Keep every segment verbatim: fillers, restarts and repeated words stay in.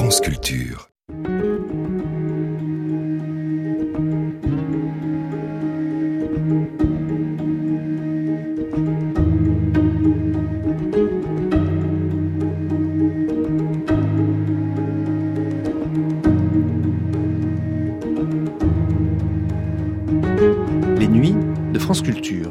France Culture. Les nuits de France Culture.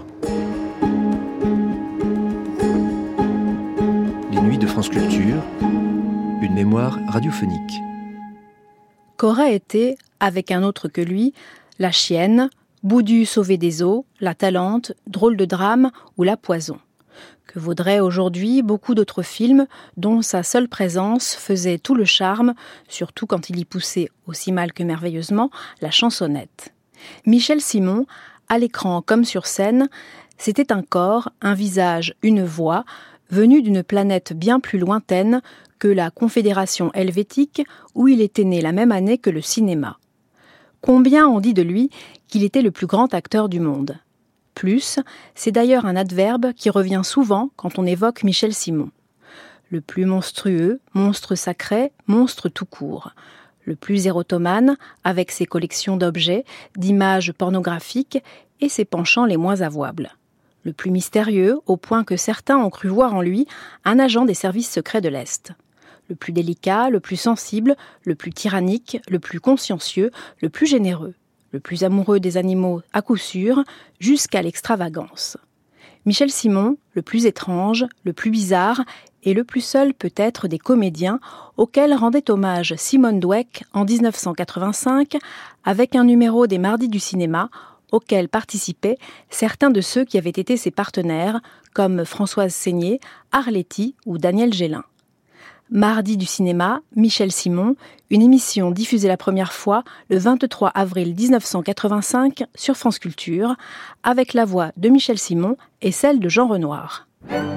Les nuits de France Culture, une mémoire radiophonique. Qu'aurait été, avec un autre que lui, La Chienne, Boudu sauvé des eaux, La Talente, Drôle de drame ou La Poison. Que vaudraient aujourd'hui beaucoup d'autres films dont sa seule présence faisait tout le charme, surtout quand il y poussait, aussi mal que merveilleusement, la chansonnette. Michel Simon, à l'écran comme sur scène, c'était un corps, un visage, une voix, venu d'une planète bien plus lointaine que la Confédération helvétique où il était né la même année que le cinéma. Combien on dit de lui qu'il était le plus grand acteur du monde. Plus, c'est d'ailleurs un adverbe qui revient souvent quand on évoque Michel Simon. Le plus monstrueux, monstre sacré, monstre tout court. Le plus érotomane, avec ses collections d'objets, d'images pornographiques et ses penchants les moins avouables. Le plus mystérieux, au point que certains ont cru voir en lui un agent des services secrets de l'Est. Le plus délicat, le plus sensible, le plus tyrannique, le plus consciencieux, le plus généreux. Le plus amoureux des animaux à coup sûr, jusqu'à l'extravagance. Michel Simon, le plus étrange, le plus bizarre et le plus seul peut-être des comédiens auxquels rendait hommage Simone Dweck en dix-neuf cent quatre-vingt-cinq avec un numéro des Mardis du cinéma auquel participaient certains de ceux qui avaient été ses partenaires comme Françoise Seigné, Arletty ou Daniel Gélin. Mardi du cinéma, Michel Simon, une émission diffusée la première fois le vingt-trois avril dix-neuf cent quatre-vingt-cinq sur France Culture, avec la voix de Michel Simon et celle de Jean Renoir.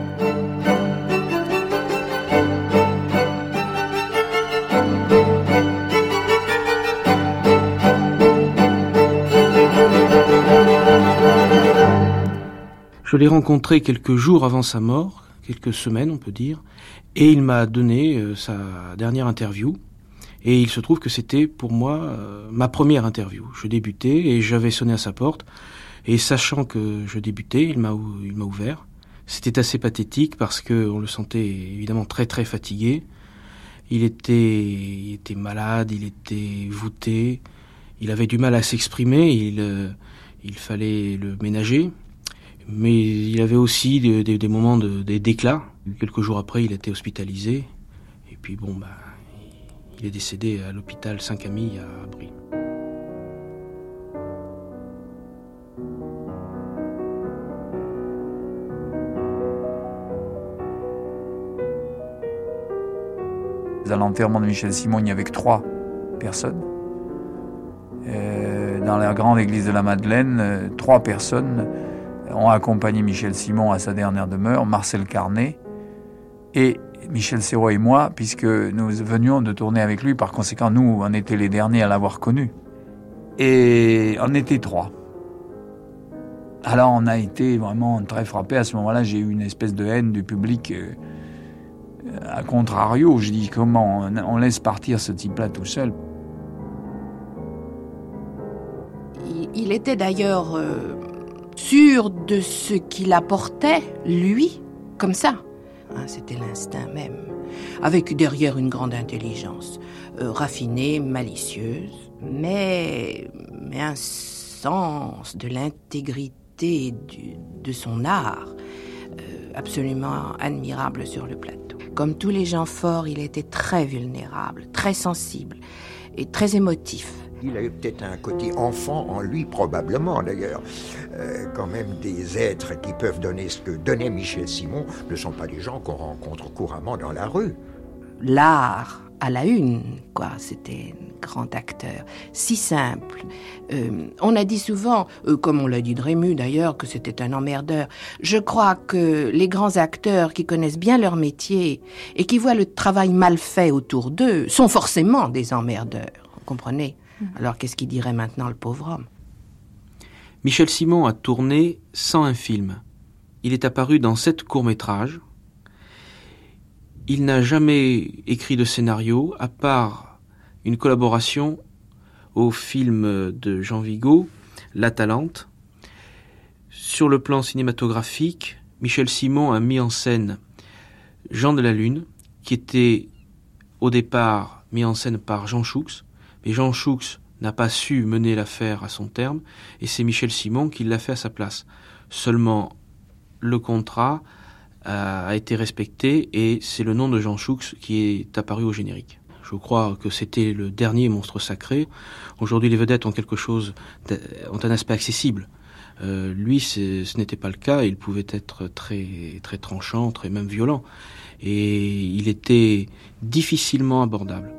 Je l'ai rencontré quelques jours avant sa mort, quelques semaines on peut dire, et il m'a donné euh, sa dernière interview. Et il se trouve que c'était pour moi euh, ma première interview. Je débutais et j'avais sonné à sa porte. Et sachant que je débutais, il m'a, il m'a ouvert. C'était assez pathétique parce qu'on le sentait évidemment très très fatigué. Il était, il était malade, il était voûté. Il avait du mal à s'exprimer, il, euh, il fallait le ménager. Mais il avait aussi des, des, des moments de, des, d'éclat. Quelques jours après, il a été hospitalisé. Et puis bon, bah, il est décédé à l'hôpital Saint-Camille à Brie. À l'enterrement de Michel Simon, il n'y avait que trois personnes. Euh, dans la grande église de la Madeleine, euh, trois personnes ont accompagné Michel Simon à sa dernière demeure, Marcel Carnet et Michel Serrault et moi, puisque nous venions de tourner avec lui. Par conséquent, nous, on était les derniers à l'avoir connu. Et on était trois. Alors, on a été vraiment très frappés. À ce moment-là, j'ai eu une espèce de haine du public. Euh, à contrario, je dis, comment on, on laisse partir ce type-là tout seul. Il, il était d'ailleurs... Euh... sûr de ce qu'il apportait, lui, comme ça. Hein, c'était l'instinct même. Avec derrière une grande intelligence, euh, raffinée, malicieuse, mais, mais un sens de l'intégrité du, de son art, euh, absolument admirable sur le plateau. Comme tous les gens forts, il était très vulnérable, très sensible et très émotif. Il avait peut-être un côté enfant en lui, probablement d'ailleurs. Euh, quand même, des êtres qui peuvent donner ce que donnait Michel Simon ne sont pas des gens qu'on rencontre couramment dans la rue. L'art à la une, quoi. C'était un grand acteur, si simple. Euh, on a dit souvent, euh, comme on l'a dit de Rému d'ailleurs, que c'était un emmerdeur. Je crois que les grands acteurs qui connaissent bien leur métier et qui voient le travail mal fait autour d'eux sont forcément des emmerdeurs. Vous comprenez ? Alors qu'est-ce qu'il dirait maintenant, le pauvre homme ? Michel Simon a tourné cent un films. Il est apparu dans sept courts-métrages. il n'a jamais écrit de scénario, à part une collaboration au film de Jean Vigo, La Talente. Sur le plan cinématographique, Michel Simon a mis en scène Jean de la Lune, qui était au départ mis en scène par Jean Choux, mais Jean Choux n'a pas su mener l'affaire à son terme, et c'est Michel Simon qui l'a fait à sa place. Seulement, le contrat a été respecté, et c'est le nom de Jean Choux qui est apparu au générique. Je crois que c'était le dernier monstre sacré. Aujourd'hui, les vedettes ont quelque chose, ont un aspect accessible. Euh, lui, ce n'était pas le cas. Il pouvait être très, très tranchant, très même violent. Et il était difficilement abordable.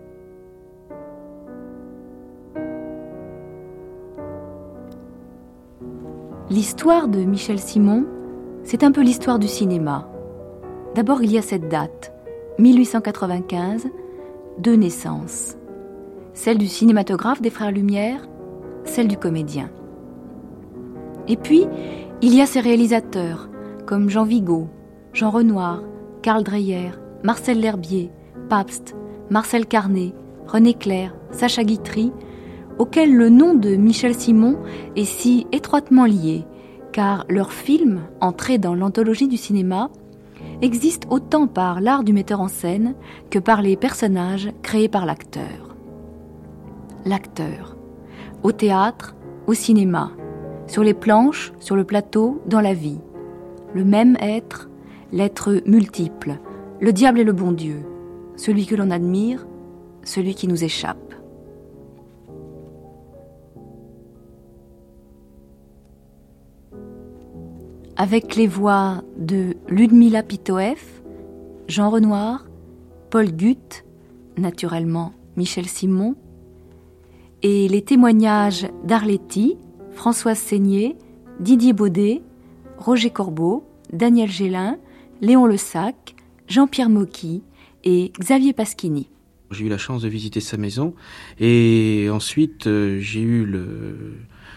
L'histoire de Michel Simon, c'est un peu l'histoire du cinéma. D'abord, il y a cette date, mille huit cent quatre-vingt-quinze, deux naissances. Celle du cinématographe des Frères Lumière, celle du comédien. Et puis, il y a ces réalisateurs, comme Jean Vigo, Jean Renoir, Karl Dreyer, Marcel L'Herbier, Pabst, Marcel Carné, René Clair, Sacha Guitry, auxquels le nom de Michel Simon est si étroitement lié, car leurs films, entrés dans l'anthologie du cinéma, existent autant par l'art du metteur en scène que par les personnages créés par l'acteur. L'acteur, au théâtre, au cinéma, sur les planches, sur le plateau, dans la vie. Le même être, l'être multiple, le diable et le bon Dieu, celui que l'on admire, celui qui nous échappe. Avec les voix de Ludmila Pitoev, Jean Renoir, Paul Guth, naturellement Michel Simon, et les témoignages d'Arletty, Françoise Seigné, Didier Baudet, Roger Corbeau, Daniel Gélin, Léon Lessac, Jean-Pierre Mocky et Xavier Pasquini. J'ai eu la chance de visiter sa maison et ensuite euh, j'ai eu le,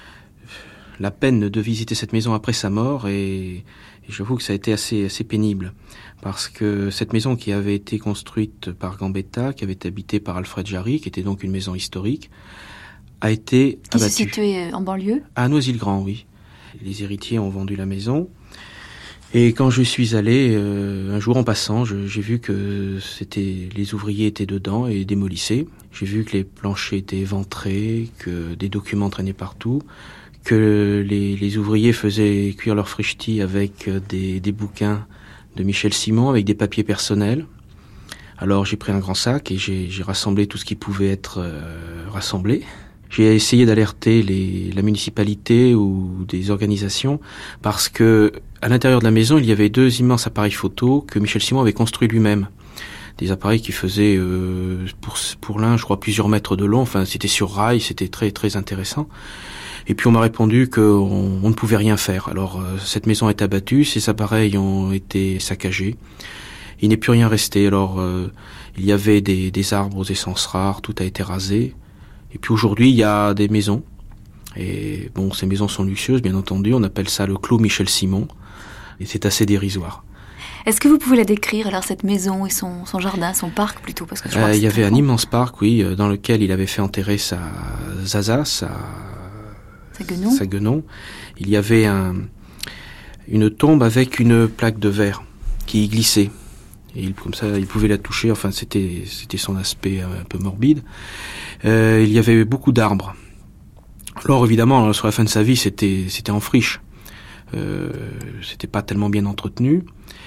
la peine de visiter cette maison après sa mort et, et j'avoue que ça a été assez, assez pénible parce que cette maison qui avait été construite par Gambetta, qui avait été habitée par Alfred Jarry, qui était donc une maison historique, a été qui abattue. Qui se situait en banlieue ? À Noisy-le-Grand, oui. Les héritiers ont vendu la maison. Et quand je suis allé, euh, un jour en passant, je, j'ai vu que c'était les ouvriers étaient dedans et démolissaient. J'ai vu que les planchers étaient éventrés, que des documents traînaient partout, que les, les ouvriers faisaient cuire leurs frichtis avec des, des bouquins de Michel Simon, avec des papiers personnels. Alors j'ai pris un grand sac et j'ai, j'ai rassemblé tout ce qui pouvait être euh, rassemblé. J'ai essayé d'alerter les, la municipalité ou des organisations parce que à l'intérieur de la maison, il y avait deux immenses appareils photo que Michel Simon avait construits lui-même. Des appareils qui faisaient, euh, pour, pour l'un, je crois, plusieurs mètres de long. Enfin, c'était sur rail, c'était très, très intéressant. Et puis on m'a répondu qu'on on ne pouvait rien faire. Alors, euh, cette maison est abattue, ces appareils ont été saccagés. Il n'est plus rien resté. Alors, euh, il y avait des, des arbres aux essences rares, tout a été rasé. Et puis aujourd'hui, il y a des maisons. Et bon, ces maisons sont luxueuses, bien entendu. On appelle ça le Clos Michel Simon. Et c'est assez dérisoire. Est-ce que vous pouvez la décrire, alors, cette maison et son, son jardin, son parc plutôt parce que je crois euh, que Il y avait un grand. immense parc, oui, dans lequel il avait fait enterrer sa Zaza, sa, sa, guenon. sa guenon. Il y avait un, une tombe avec une plaque de verre qui glissait. Et il, comme ça, il pouvait la toucher. Enfin, c'était, c'était son aspect un peu morbide. Euh, il y avait beaucoup d'arbres. Alors, évidemment, sur la fin de sa vie, c'était, c'était en friche. Euh, c'était pas tellement bien entretenu.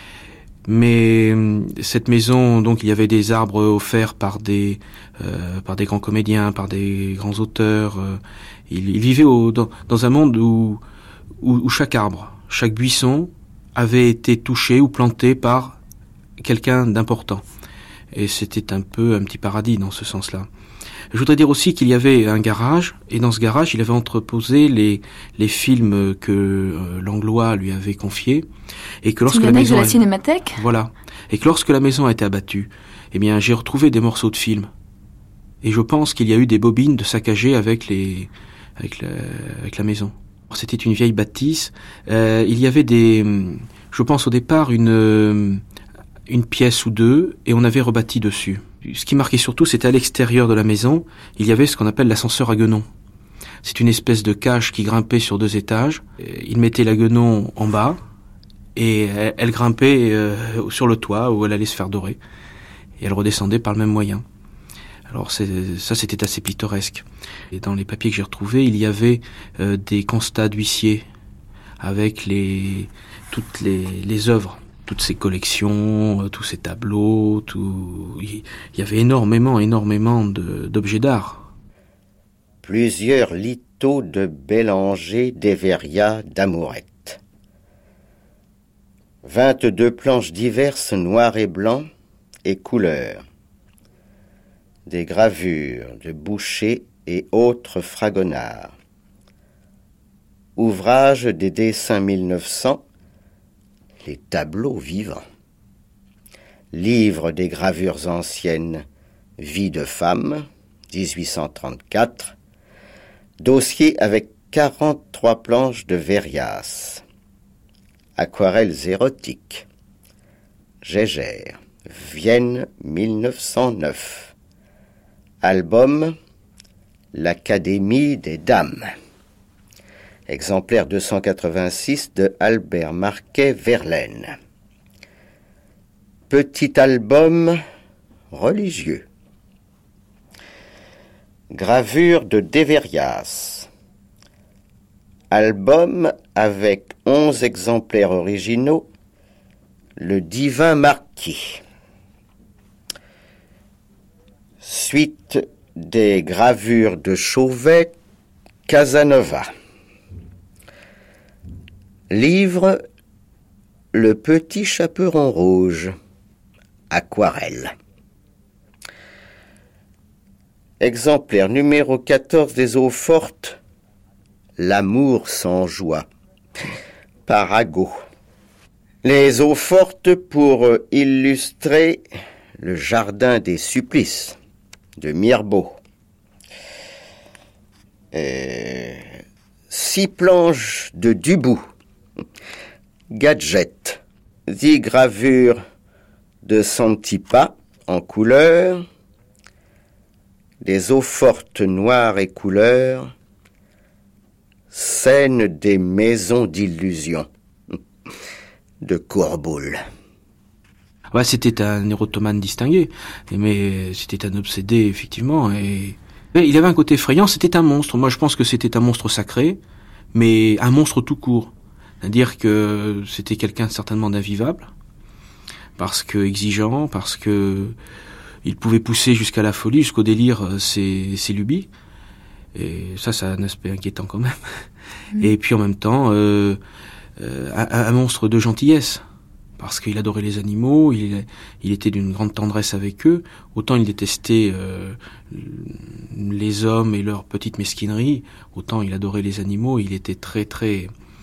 Mais cette maison, donc, il y avait des arbres offerts par des, euh, par des grands comédiens, par des grands auteurs. Euh, il, il vivait au, dans, dans un monde où, où, où chaque arbre, chaque buisson avait été touché ou planté par quelqu'un d'important. Et c'était un peu un petit paradis dans ce sens-là. Je voudrais dire aussi qu'il y avait un garage, et dans ce garage, il avait entreposé les, les films que euh, Langlois lui avait confiés, et que lorsque la maison de la a... cinémathèque. Voilà. Et que lorsque la maison a été abattue, eh bien, j'ai retrouvé des morceaux de films. Et je pense qu'il y a eu des bobines de saccagées avec les, avec la, avec la maison. C'était une vieille bâtisse. Euh, il y avait des, je pense au départ une, une pièce ou deux, et on avait rebâti dessus. Ce qui marquait surtout, c'était à l'extérieur de la maison, il y avait ce qu'on appelle l'ascenseur à guenon. C'est une espèce de cage qui grimpait sur deux étages. Il mettait la guenon en bas, et elle, elle grimpait euh, sur le toit où elle allait se faire dorer. Et elle redescendait par le même moyen. Alors c'est, ça, c'était assez pittoresque. Et dans les papiers que j'ai retrouvés, il y avait euh, des constats d'huissiers avec les, toutes les, les œuvres, toutes ces collections, euh, tous ces tableaux, tout. Il y avait énormément, énormément de, d'objets d'art. Plusieurs lithots de Bélanger, d'Everia, d'Amourette. vingt-deux planches diverses, noires et blancs, et couleurs. Des gravures de Boucher et autres fragonards. Ouvrage des dessins mille neuf cents, les tableaux vivants. Livre des gravures anciennes, Vie de femme, dix-huit cent trente-quatre. Dossier avec quarante-trois planches de Verrias. Aquarelles érotiques. Gégère, Vienne, mille neuf cent neuf. Album, L'Académie des Dames. Exemplaire deux cent quatre-vingt-six de Albert Marquet Verlaine. Petit album religieux. Gravure de Deverias. Album avec onze exemplaires originaux. Le Divin Marquis. Suite des gravures de Chauvet, Casanova. Livre Le Petit Chaperon Rouge, aquarelle. Exemplaire numéro quatorze des Eaux Fortes, L'amour sans joie, Parago. Les Eaux Fortes pour illustrer le Jardin des Supplices de Mirbeau. Euh, six planches de Dubout. Gadget. Dix gravures de Santipa en couleur. Les Eaux Fortes noires et couleurs. Scène des maisons d'illusion de Courboul. Ouais, c'était un érotomane distingué, mais c'était un obsédé, effectivement. Et... mais il avait un côté effrayant, c'était un monstre. Moi, je pense que c'était un monstre sacré, mais un monstre tout court. C'est-à-dire que c'était quelqu'un certainement d'invivable, parce que exigeant, parce que il pouvait pousser jusqu'à la folie, jusqu'au délire, ses, ses lubies. Et ça, c'est un aspect inquiétant quand même. Mmh. Et puis en même temps, euh, euh, un, un monstre de gentillesse. Parce qu'il adorait les animaux, il, il était d'une grande tendresse avec eux. Autant il détestait euh, les hommes et leur petite mesquinerie, autant il adorait les animaux. Il était très très,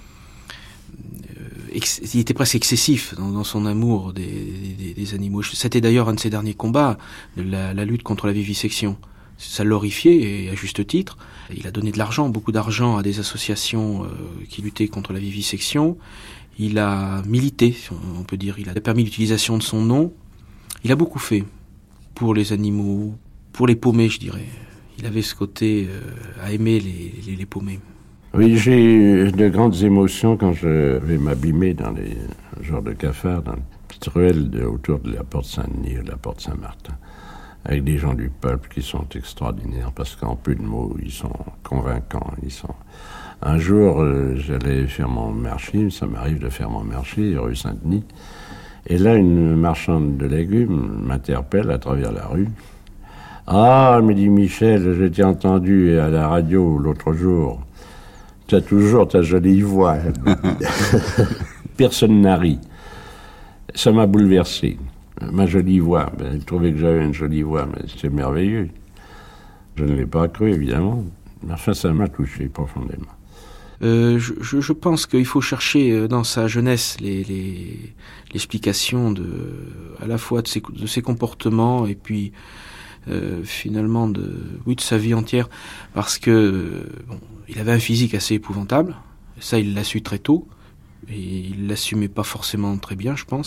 euh, ex, il était presque excessif dans, dans son amour des, des, des animaux. C'était d'ailleurs un de ses derniers combats, la, la lutte contre la vivisection. Ça l'horrifiait, et à juste titre. Il a donné de l'argent, beaucoup d'argent à des associations euh, qui luttaient contre la vivisection. Il a milité, on peut dire. Il a permis l'utilisation de son nom. Il a beaucoup fait pour les animaux, pour les paumés, je dirais. Il avait ce côté euh, à aimer les, les, les paumés. Oui, j'ai eu de grandes émotions quand je vais m'abîmer dans les genres de cafards, dans les petites ruelles de, autour de la porte Saint-Denis ou de la porte Saint-Martin, avec des gens du peuple qui sont extraordinaires, parce qu'en peu de mots, ils sont convaincants, ils sont... Un jour, euh, j'allais faire mon marché, ça m'arrive de faire mon marché, rue Saint-Denis, et là, une marchande de légumes m'interpelle à travers la rue. « Ah, me dit Michel, je t'ai entendu à la radio l'autre jour. Tu as toujours ta jolie voix. » Personne n'a ri. Ça m'a bouleversé. Ma jolie voix, ben, elle trouvait que j'avais une jolie voix, mais c'était merveilleux. Je ne l'ai pas cru, évidemment, mais enfin, ça m'a touché profondément. Euh, je, je, je pense qu'il faut chercher dans sa jeunesse les, les, l'explication de, à la fois de ses, de ses comportements et puis euh, finalement de, oui, de sa vie entière, parce que bon, il avait un physique assez épouvantable, ça il l'a su très tôt, et il l'assumait pas forcément très bien, je pense.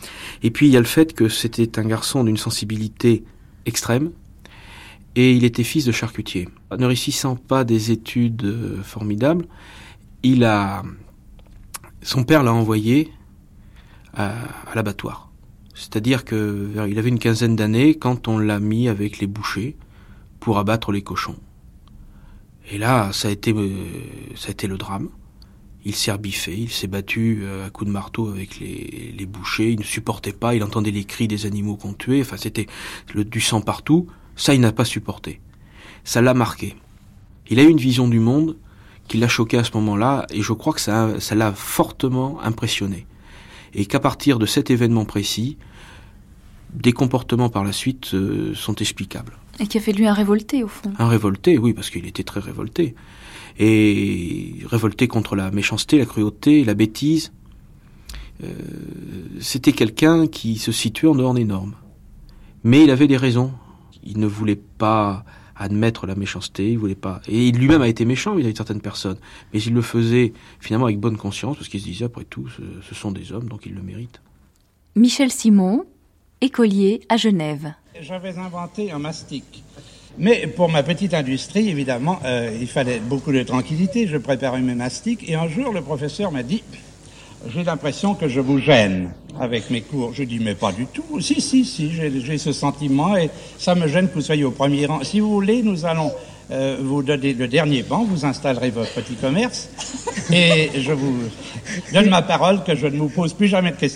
Et puis il y a le fait que c'était un garçon d'une sensibilité extrême, et il était fils de charcutier. Ne réussissant pas des études euh, formidables, il a, son père l'a envoyé à, à l'abattoir. C'est-à-dire que vers, il avait une quinzaine d'années quand on l'a mis avec les bouchers pour abattre les cochons. Et là, ça a été, euh, ça a été le drame. Il s'est rebiffé, il s'est battu euh, à coups de marteau avec les, les bouchers. Il ne supportait pas, il entendait les cris des animaux qu'on tuait. Enfin, c'était le, du sang partout. Ça, il n'a pas supporté. Ça l'a marqué. Il a eu une vision du monde qui l'a choqué à ce moment-là, et je crois que ça, ça l'a fortement impressionné. Et qu'à partir de cet événement précis, des comportements par la suite euh, sont explicables. Et qui a fait de lui un révolté, au fond. Un révolté, oui, parce qu'il était très révolté. Et révolté contre la méchanceté, la cruauté, la bêtise. Euh, c'était quelqu'un qui se situait en dehors des normes. Mais il avait des raisons. Il ne voulait pas admettre la méchanceté, il voulait pas. Et il lui-même a été méchant vis-à-vis de certaines personnes, mais il le faisait finalement avec bonne conscience, parce qu'il se disait après tout, ce, ce sont des hommes, donc ils le méritent. Michel Simon, écolier à Genève. J'avais inventé un mastic. Mais pour ma petite industrie, évidemment, euh, il fallait beaucoup de tranquillité. Je préparais mes mastiques et un jour, le professeur m'a dit « J'ai l'impression que je vous gêne avec mes cours. » Je dis « Mais pas du tout. Si, si, si, j'ai, j'ai ce sentiment et ça me gêne que vous soyez au premier rang. Si vous voulez, nous allons euh, vous donner le dernier banc, vous installerez votre petit commerce et je vous donne ma parole que je ne vous pose plus jamais de questions. »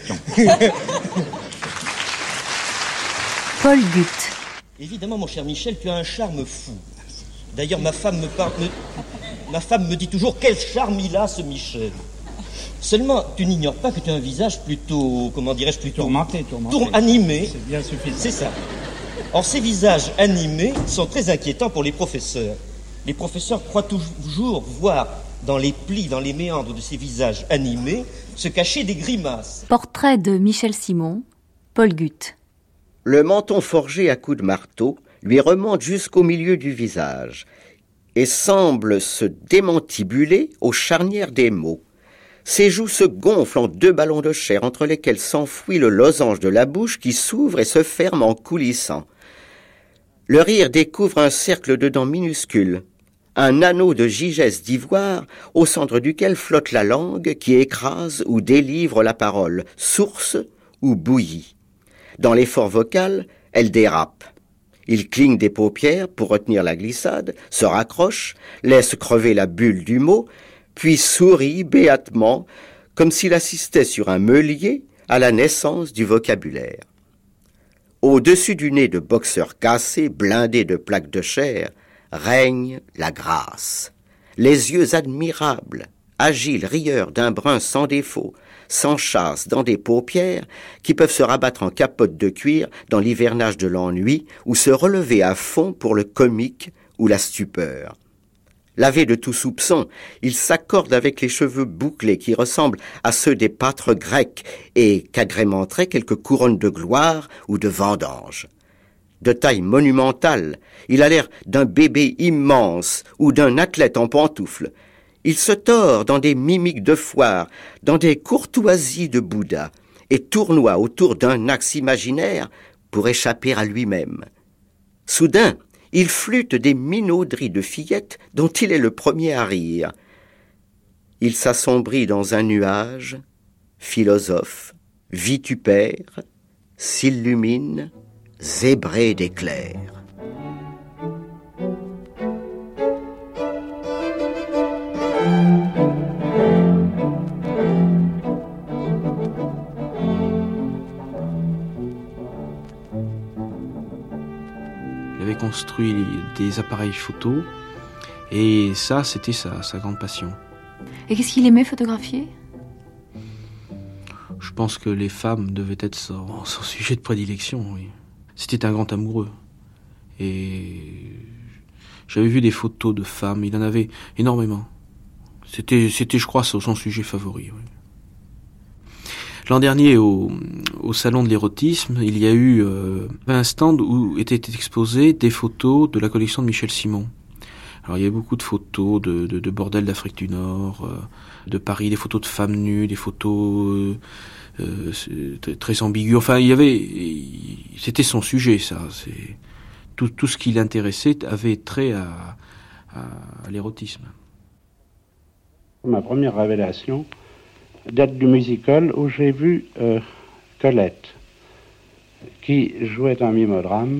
Paul Guth. Évidemment, mon cher Michel, tu as un charme fou. D'ailleurs, ma femme me parle, me, ma femme me dit toujours quel charme il a, ce Michel. Seulement, tu n'ignores pas que tu as un visage plutôt, comment dirais-je, plutôt tourmenté, tourmenté. Tour, animé. C'est bien suffisant. C'est ça. Or, ces visages animés sont très inquiétants pour les professeurs. Les professeurs croient toujours voir dans les plis, dans les méandres de ces visages animés, se cacher des grimaces. Portrait de Michel Simon, Paul Guth. Le menton forgé à coups de marteau lui remonte jusqu'au milieu du visage et semble se démantibuler aux charnières des mots. Ses joues se gonflent en deux ballons de chair entre lesquels s'enfouit le losange de la bouche qui s'ouvre et se ferme en coulissant. Le rire découvre un cercle de dents minuscules, un anneau de gigesse d'ivoire au centre duquel flotte la langue qui écrase ou délivre la parole, source ou bouillie. Dans l'effort vocal, elle dérape. Il cligne des paupières pour retenir la glissade, se raccroche, laisse crever la bulle du mot, puis sourit béatement, comme s'il assistait sur un meulier à la naissance du vocabulaire. Au-dessus du nez de boxeur cassé, blindé de plaques de chair, règne la grâce. Les yeux admirables, agiles, rieurs d'un brun sans défaut, s'enchâssent dans des paupières qui peuvent se rabattre en capote de cuir dans l'hivernage de l'ennui ou se relever à fond pour le comique ou la stupeur. Lavé de tout soupçon, il s'accorde avec les cheveux bouclés qui ressemblent à ceux des pâtres grecs et qu'agrémenteraient quelques couronnes de gloire ou de vendange. De taille monumentale, il a l'air d'un bébé immense ou d'un athlète en pantoufles. Il se tord dans des mimiques de foire, dans des courtoisies de Bouddha, et tournoie autour d'un axe imaginaire pour échapper à lui-même. Soudain, il flûte des minauderies de fillettes dont il est le premier à rire. Il s'assombrit dans un nuage, philosophe, vitupère, s'illumine, zébré d'éclairs. Il avait construit des appareils photo et ça, c'était sa, sa grande passion. Et qu'est-ce qu'il aimait photographier ? Je pense que les femmes devaient être son, son sujet de prédilection, oui. C'était un grand amoureux. Et j'avais vu des photos de femmes, il en avait énormément. C'était, c'était je crois, son sujet favori, oui. L'an dernier, au, au salon de l'érotisme, il y a eu euh, un stand où étaient exposées des photos de la collection de Michel Simon. Alors il y avait beaucoup de photos de, de, de bordel d'Afrique du Nord, euh, de Paris, des photos de femmes nues, des photos euh, très ambigu. Enfin, il y avait, c'était son sujet, ça. C'est tout, tout ce qui l'intéressait avait trait à, à, à l'érotisme. Ma première révélation date du musical où j'ai vu euh, Colette, qui jouait un mimodrame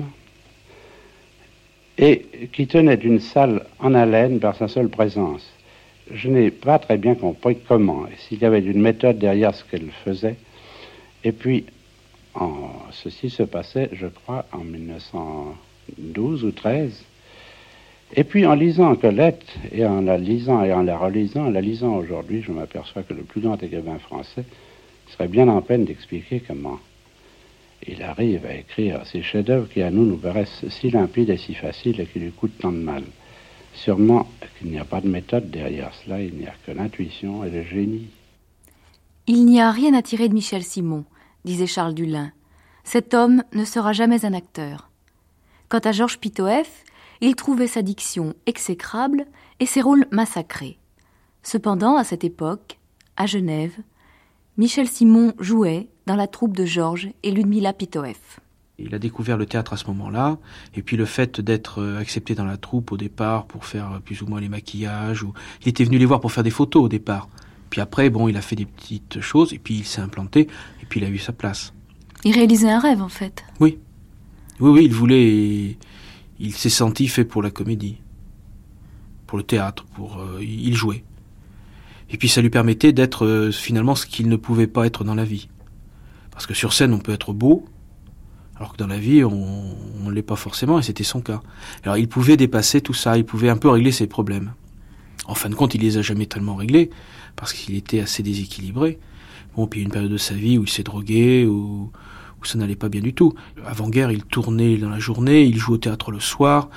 et qui tenait d'une salle en haleine par sa seule présence. Je n'ai pas très bien compris comment, s'il y avait une méthode derrière ce qu'elle faisait. Et puis, en, ceci se passait, je crois, en mille neuf cent douze ou treize. Et puis, en lisant Colette, et en la lisant et en la relisant, en la lisant aujourd'hui, je m'aperçois que le plus grand écrivain français serait bien en peine d'expliquer comment il arrive à écrire ces chefs-d'œuvre qui, à nous, nous paraissent si limpides et si faciles et qui lui coûtent tant de mal. Sûrement qu'il n'y a pas de méthode derrière cela, il n'y a que l'intuition et le génie. Il n'y a rien à tirer de Michel Simon, disait Charles Dullin. Cet homme ne sera jamais un acteur. Quant à Georges Pitoëff, il trouvait sa diction exécrable et ses rôles massacrés. Cependant, à cette époque, à Genève, Michel Simon jouait dans la troupe de Georges et Ludmilla Pitoëff. Il a découvert le théâtre à ce moment-là, et puis le fait d'être accepté dans la troupe au départ pour faire plus ou moins les maquillages, ou il était venu les voir pour faire des photos au départ. Puis après, bon, il a fait des petites choses, et puis il s'est implanté, et puis il a eu sa place. Il réalisait un rêve, en fait. Oui. Oui, oui, il voulait... Il s'est senti fait pour la comédie, pour le théâtre, pour... Euh, il jouait. Et puis ça lui permettait d'être euh, finalement ce qu'il ne pouvait pas être dans la vie. Parce que sur scène, on peut être beau, alors que dans la vie, on ne l'est pas forcément, et c'était son cas. Alors il pouvait dépasser tout ça, il pouvait un peu régler ses problèmes. En fin de compte, il les a jamais tellement réglés, parce qu'il était assez déséquilibré. Bon, puis il y a une période de sa vie où il s'est drogué, où, où ça n'allait pas bien du tout. Avant-guerre, il tournait dans la journée, il jouait au théâtre le soir,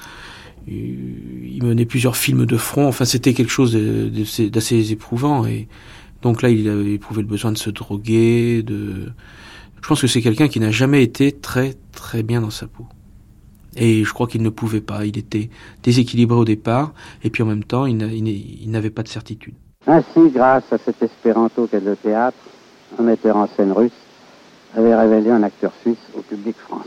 il menait plusieurs films de front, enfin c'était quelque chose d'assez éprouvant, et donc là, il avait éprouvé le besoin de se droguer, de... Je pense que c'est quelqu'un qui n'a jamais été très très bien dans sa peau. Et je crois qu'il ne pouvait pas, il était déséquilibré au départ, et puis en même temps, il n'avait pas de certitude. Ainsi, grâce à cet espéranto qu'est le théâtre, un metteur en scène russe avait révélé un acteur suisse au public français.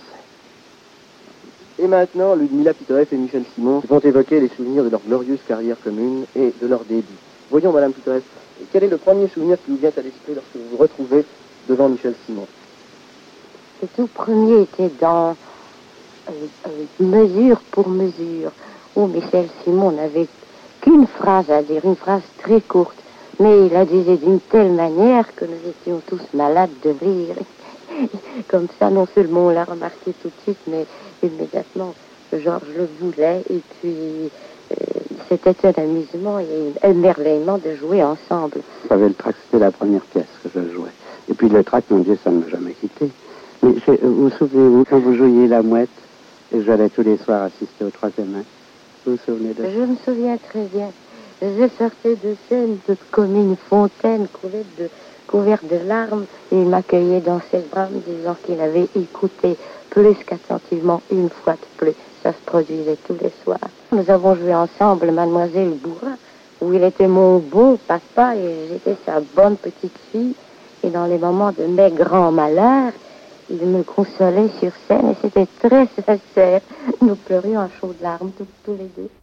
Et maintenant, Ludmilla Pitoëff et Michel Simon vont évoquer les souvenirs de leur glorieuse carrière commune et de leur début. Voyons, Madame Pitoëff, quel est le premier souvenir qui vous vient à l'esprit lorsque vous vous retrouvez devant Michel Simon? Le tout premier était dans euh, euh, Mesure pour mesure, où Michel Simon n'avait qu'une phrase à dire, une phrase très courte, mais il la disait d'une telle manière que nous étions tous malades de rire. Comme ça, non seulement on l'a remarqué tout de suite, mais immédiatement, Georges le voulait, et puis euh, c'était un amusement et un émerveillement de jouer ensemble. Vous savez, le trac, c'était la première pièce que je jouais. Et puis le trac, mon Dieu, ça ne m'a jamais quitté. Mais vous vous souvenez-vous, quand vous jouiez La Mouette, et j'allais tous les soirs assister au troisième acte, vous vous souvenez de ça? Je me souviens très bien. Je sortais de scène comme une fontaine couverte de, couverte de larmes, et il m'accueillait dans ses bras, me disant qu'il avait écouté plus qu'attentivement une fois de plus. Ça se produisait tous les soirs. Nous avons joué ensemble Mademoiselle Bourrin, où il était mon beau papa et j'étais sa bonne petite fille. Et dans les moments de mes grands malheurs, il me consolait sur scène et c'était très sincère. Nous pleurions à chaudes larmes, tous, tous les deux.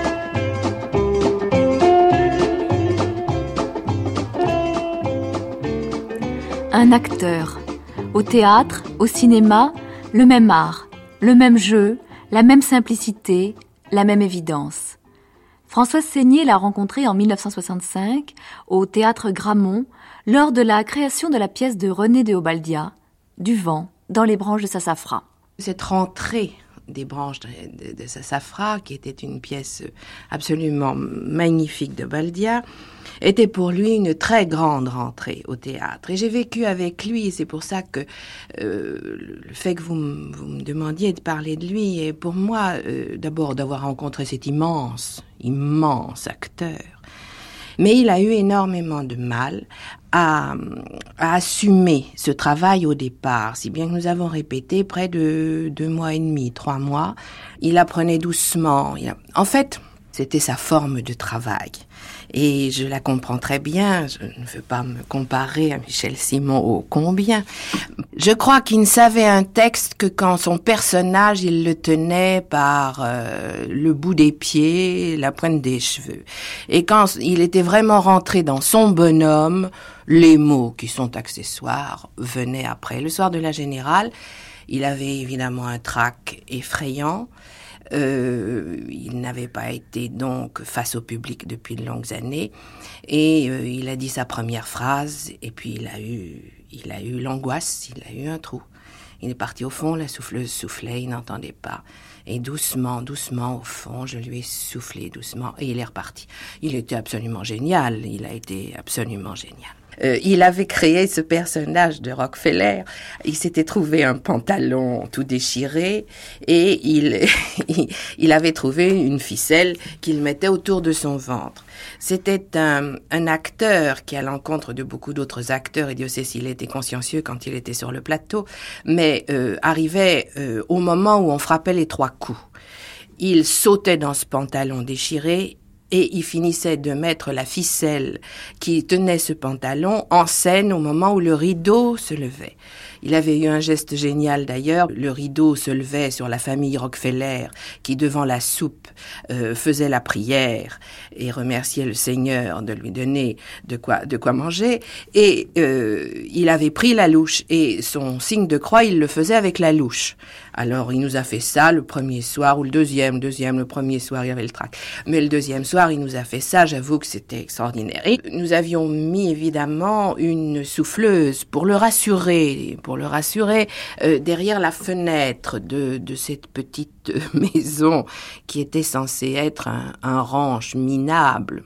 Un acteur. Au théâtre, au cinéma, le même art, le même jeu, la même simplicité, la même évidence. Françoise Seigné l'a rencontré en mille neuf cent soixante-cinq au Théâtre Grammont lors de la création de la pièce de René de Obaldia, Du vent dans les branches de Sassafras. Cette rentrée des branches de, de, de Sassafras, qui était une pièce absolument magnifique de Obaldia, était pour lui une très grande rentrée au théâtre. Et j'ai vécu avec lui, et c'est pour ça que euh, le fait que vous, m- vous me demandiez de parler de lui, est pour moi, euh, d'abord d'avoir rencontré cet immense, immense acteur. Mais il a eu énormément de mal à, à assumer ce travail au départ, si bien que nous avons répété près de deux mois et demi, trois mois. Il apprenait doucement. Il a... En fait, c'était sa forme de travail. Et je la comprends très bien. Je ne veux pas me comparer à Michel Simon ô combien. Je crois qu'il ne savait un texte que quand son personnage, il le tenait par euh, le bout des pieds, la pointe des cheveux. Et quand il était vraiment rentré dans son bonhomme, les mots qui sont accessoires venaient après. Le soir de la Générale, il avait évidemment un trac effrayant. Euh, il n'avait pas été donc face au public depuis de longues années et euh, il a dit sa première phrase et puis il a eu, il a eu l'angoisse, il a eu un trou. Il est parti au fond, la souffleuse soufflait, il n'entendait pas. Et doucement, doucement, au fond, je lui ai soufflé doucement et il est reparti. Il était absolument génial, il a été absolument génial. Euh, il avait créé ce personnage de Rockefeller. Il s'était trouvé un pantalon tout déchiré et il, il avait trouvé une ficelle qu'il mettait autour de son ventre. C'était un, un acteur qui, à l'encontre de beaucoup d'autres acteurs, et Dieu sait s'il était consciencieux quand il était sur le plateau, mais euh, arrivait euh, au moment où on frappait les trois coups. Il sautait dans ce pantalon déchiré et il finissait de mettre la ficelle qui tenait ce pantalon en scène au moment où le rideau se levait. Il avait eu un geste génial d'ailleurs. Le rideau se levait sur la famille Rockefeller qui, devant la soupe, euh, faisait la prière et remerciait le Seigneur de lui donner de quoi, de quoi manger. Et euh, il avait pris la louche et son signe de croix, il le faisait avec la louche. Alors, il nous a fait ça le premier soir, ou le deuxième, le deuxième, le premier soir, il y avait le trac. Mais le deuxième soir, il nous a fait ça, j'avoue que c'était extraordinaire. Et nous avions mis, évidemment, une souffleuse pour le rassurer, pour le rassurer, euh, derrière la fenêtre de, de cette petite maison qui était censée être un, un ranch minable.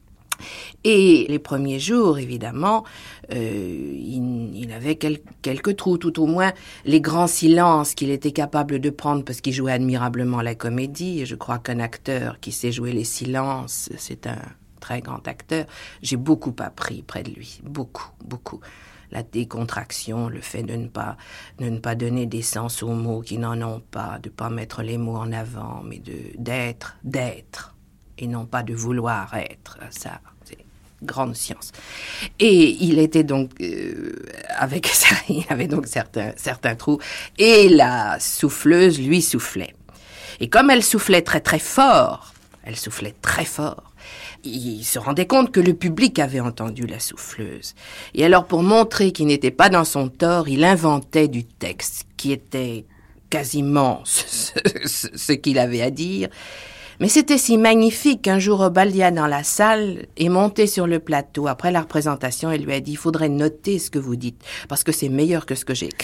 Et les premiers jours, évidemment, euh, il, il avait quel, quelques trous, tout au moins les grands silences qu'il était capable de prendre parce qu'il jouait admirablement la comédie. Et je crois qu'un acteur qui sait jouer les silences, c'est un très grand acteur. J'ai beaucoup appris près de lui, beaucoup, beaucoup. La décontraction, le fait de ne pas, de ne pas donner des sens aux mots qui n'en ont pas, de ne pas mettre les mots en avant, mais de, d'être, d'être, et non pas de vouloir être. Ça, c'est grande science. Et il était donc euh, avec ça, il avait donc certains, certains trous, et la souffleuse lui soufflait. Et comme elle soufflait très très fort, elle soufflait très fort, il se rendait compte que le public avait entendu la souffleuse. Et alors, pour montrer qu'il n'était pas dans son tort, il inventait du texte qui était quasiment ce, ce, ce qu'il avait à dire. Mais c'était si magnifique qu'un jour, Obaldia, dans la salle, est monté sur le plateau après la représentation et lui a dit « Il faudrait noter ce que vous dites, parce que c'est meilleur que ce que j'ai écrit. »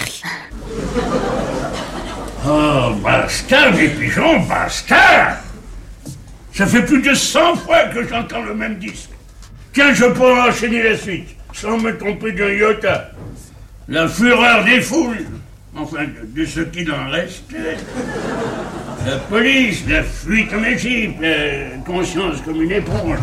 Oh, basta, mes pigeons, basta! Ça fait plus de cent fois que j'entends le même disque. Tiens, je pourrais enchaîner la suite, sans me tromper d'un iota. La fureur des foules, enfin de, de ce qu'il en reste. La police, la fuite en Égypte, la conscience comme une éponge.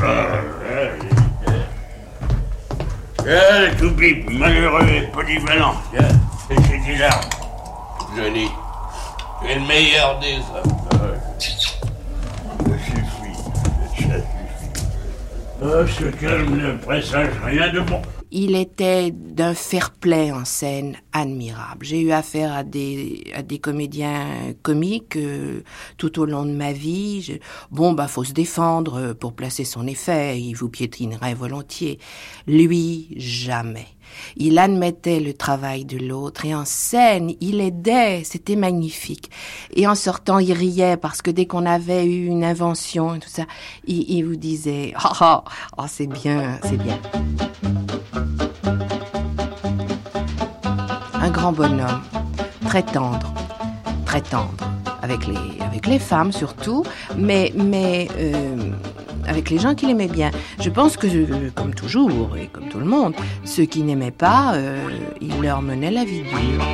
Ah, tout bip, malheureux et polyvalent. Et j'ai dit là, joli, tu es le meilleur des hommes. Oh, ce calme ne présage rien de bon. Il était d'un fair-play en scène admirable. J'ai eu affaire à des, à des comédiens comiques euh, tout au long de ma vie. Je, bon, bah, faut se défendre pour placer son effet. Il vous piétinerait volontiers. Lui, jamais. Il admettait le travail de l'autre et en scène, il aidait, c'était magnifique. Et en sortant, il riait parce que dès qu'on avait eu une invention et tout ça, il, il vous disait « Ah, ah, oh, c'est bien, c'est bien ». Un grand bonhomme, très tendre, très tendre, avec les, avec les femmes surtout, mais, mais euh, avec les gens qu'il aimait bien. Je pense que, euh, comme toujours, et comme tout le monde, ceux qui n'aimaient pas, euh, il leur menait la vie dure.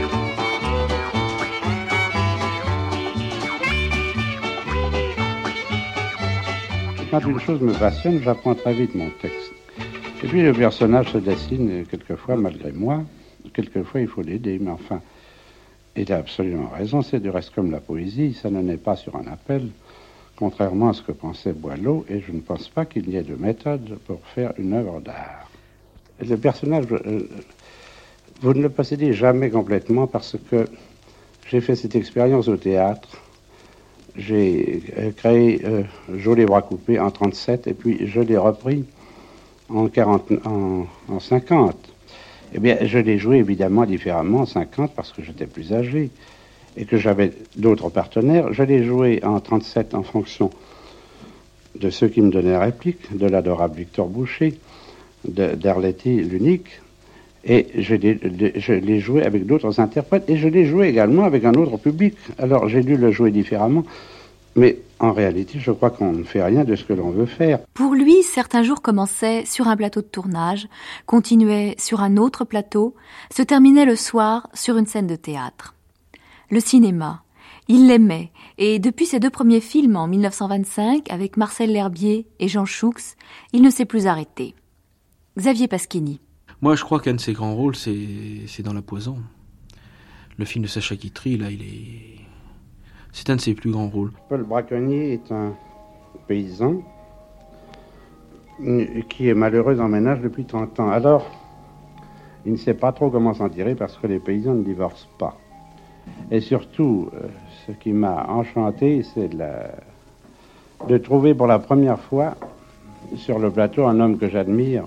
Quand une chose me passionne, j'apprends très vite mon texte. Et puis le personnage se dessine quelquefois malgré moi. Quelquefois il faut l'aider, mais enfin, il a absolument raison. C'est du reste comme la poésie, ça ne naît pas sur un appel. contrairement à ce que pensait Boileau, et je ne pense pas qu'il y ait de méthode pour faire une œuvre d'art. Le personnage, euh, vous ne le possédez jamais complètement parce que j'ai fait cette expérience au théâtre. J'ai euh, créé euh, Jo les bras coupés en trente-sept et puis je l'ai repris en, quarante, en, en cinquante. Eh bien, je l'ai joué évidemment différemment en cinquante parce que j'étais plus âgé et que j'avais d'autres partenaires. Je l'ai joué en trente-sept en fonction de ceux qui me donnaient la réplique, de l'adorable Victor Boucher, de, d'Arletty l'unique, et je l'ai, je l'ai joué avec d'autres interprètes, et je l'ai joué également avec un autre public. Alors j'ai dû le jouer différemment, mais en réalité, je crois qu'on ne fait rien de ce que l'on veut faire. Pour lui, certains jours commençaient sur un plateau de tournage, continuaient sur un autre plateau, se terminaient le soir sur une scène de théâtre. Le cinéma, il l'aimait, et depuis ses deux premiers films en mille neuf cent vingt-cinq, avec Marcel L'Herbier et Jean Choux, il ne s'est plus arrêté. Xavier Pasquini. Moi, je crois qu'un de ses grands rôles, c'est, c'est dans La Poison. Le film de Sacha Guitry, là, il est... c'est un de ses plus grands rôles. Paul Braconnier est un paysan qui est malheureux en ménage depuis trente ans. Alors, il ne sait pas trop comment s'en tirer parce que les paysans ne divorcent pas. Et surtout, ce qui m'a enchanté, c'est de, la... de trouver pour la première fois sur le plateau un homme que j'admire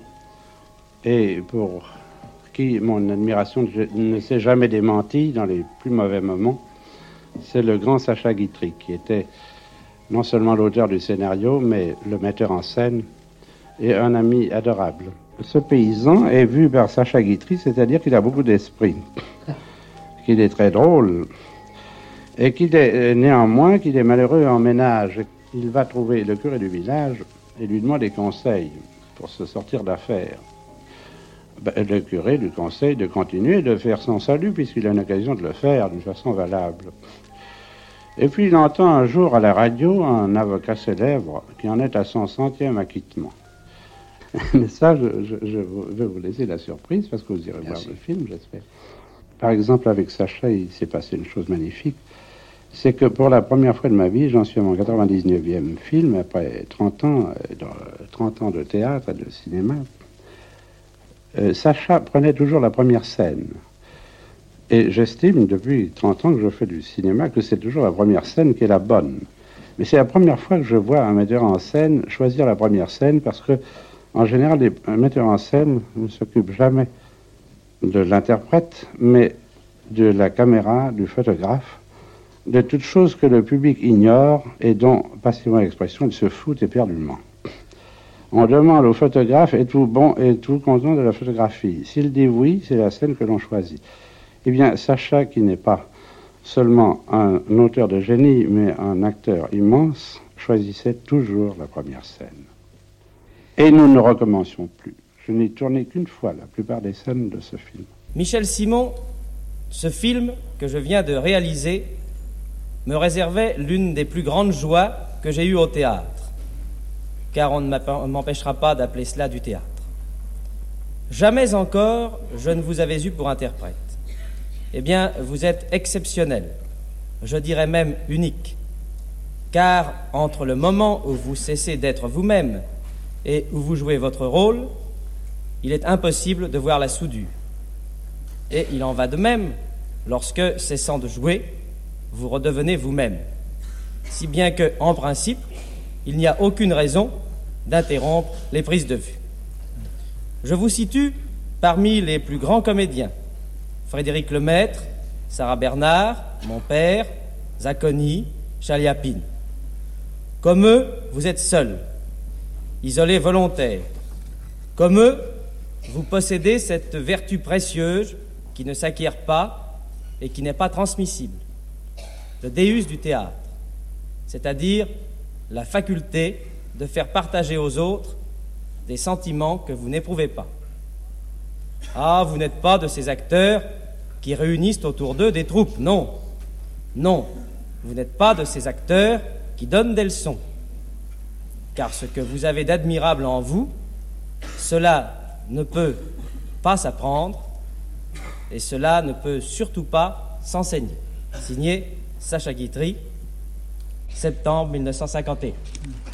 et pour qui mon admiration ne s'est jamais démentie dans les plus mauvais moments. C'est le grand Sacha Guitry, qui était non seulement l'auteur du scénario, mais le metteur en scène et un ami adorable. Ce paysan est vu par Sacha Guitry, c'est-à-dire qu'il a beaucoup d'esprit, qu'il est très drôle, et qu'il est néanmoins qu'il est malheureux en ménage. Il va trouver le curé du village et lui demande des conseils pour se sortir d'affaires. Ben, le curé lui conseille de continuer de faire son salut, puisqu'il a une occasion de le faire d'une façon valable. Et puis il entend un jour à la radio un avocat célèbre qui en est à son centième acquittement. Mais ça, je, je, je vais vous laisser la surprise, parce que vous irez Merci. voir le film, j'espère. Par exemple, avec Sacha, il s'est passé une chose magnifique. C'est que pour la première fois de ma vie, j'en suis à mon quatre-vingt-dix-neuvième film, après trente ans, trente ans de théâtre et de cinéma. Euh, Sacha prenait toujours la première scène. Et j'estime, depuis trente ans que je fais du cinéma, que c'est toujours la première scène qui est la bonne. Mais c'est la première fois que je vois un metteur en scène choisir la première scène, parce que, en général, les metteurs en scène ne s'occupent jamais de l'interprète, mais de la caméra, du photographe, de toutes choses que le public ignore et dont, passez-moi l'expression, il se fout éperdument. On demande au photographe, êtes-vous bon, êtes-vous content de la photographie? S'il dit oui, c'est la scène que l'on choisit. Eh bien, Sacha, qui n'est pas seulement un auteur de génie, mais un acteur immense, choisissait toujours la première scène. Et nous ne recommencions plus. Je n'ai tourné qu'une fois la plupart des scènes de ce film. Michel Simon, ce film que je viens de réaliser me réservait l'une des plus grandes joies que j'ai eues au théâtre, car on ne m'empêchera pas d'appeler cela du théâtre. Jamais encore je ne vous avais eu pour interprète. Eh bien, vous êtes exceptionnel, je dirais même unique, car entre le moment où vous cessez d'être vous-même et où vous jouez votre rôle, il est impossible de voir la soudure. Et il en va de même lorsque, cessant de jouer, vous redevenez vous-même. Si bien que, en principe, il n'y a aucune raison d'interrompre les prises de vue. Je vous situe parmi les plus grands comédiens. Frédéric Lemaître, Sarah Bernard, mon père, Zacconi, Chaliapine. Comme eux, vous êtes seuls, isolés volontaires. Comme eux, vous possédez cette vertu précieuse qui ne s'acquiert pas et qui n'est pas transmissible, le déus du théâtre, c'est-à-dire la faculté de faire partager aux autres des sentiments que vous n'éprouvez pas. Ah, vous n'êtes pas de ces acteurs qui réunissent autour d'eux des troupes, non. Non, vous n'êtes pas de ces acteurs qui donnent des leçons. Car ce que vous avez d'admirable en vous, cela ne peut pas s'apprendre et cela ne peut surtout pas s'enseigner. Signé Sacha Guitry. septembre mille neuf cent cinquante et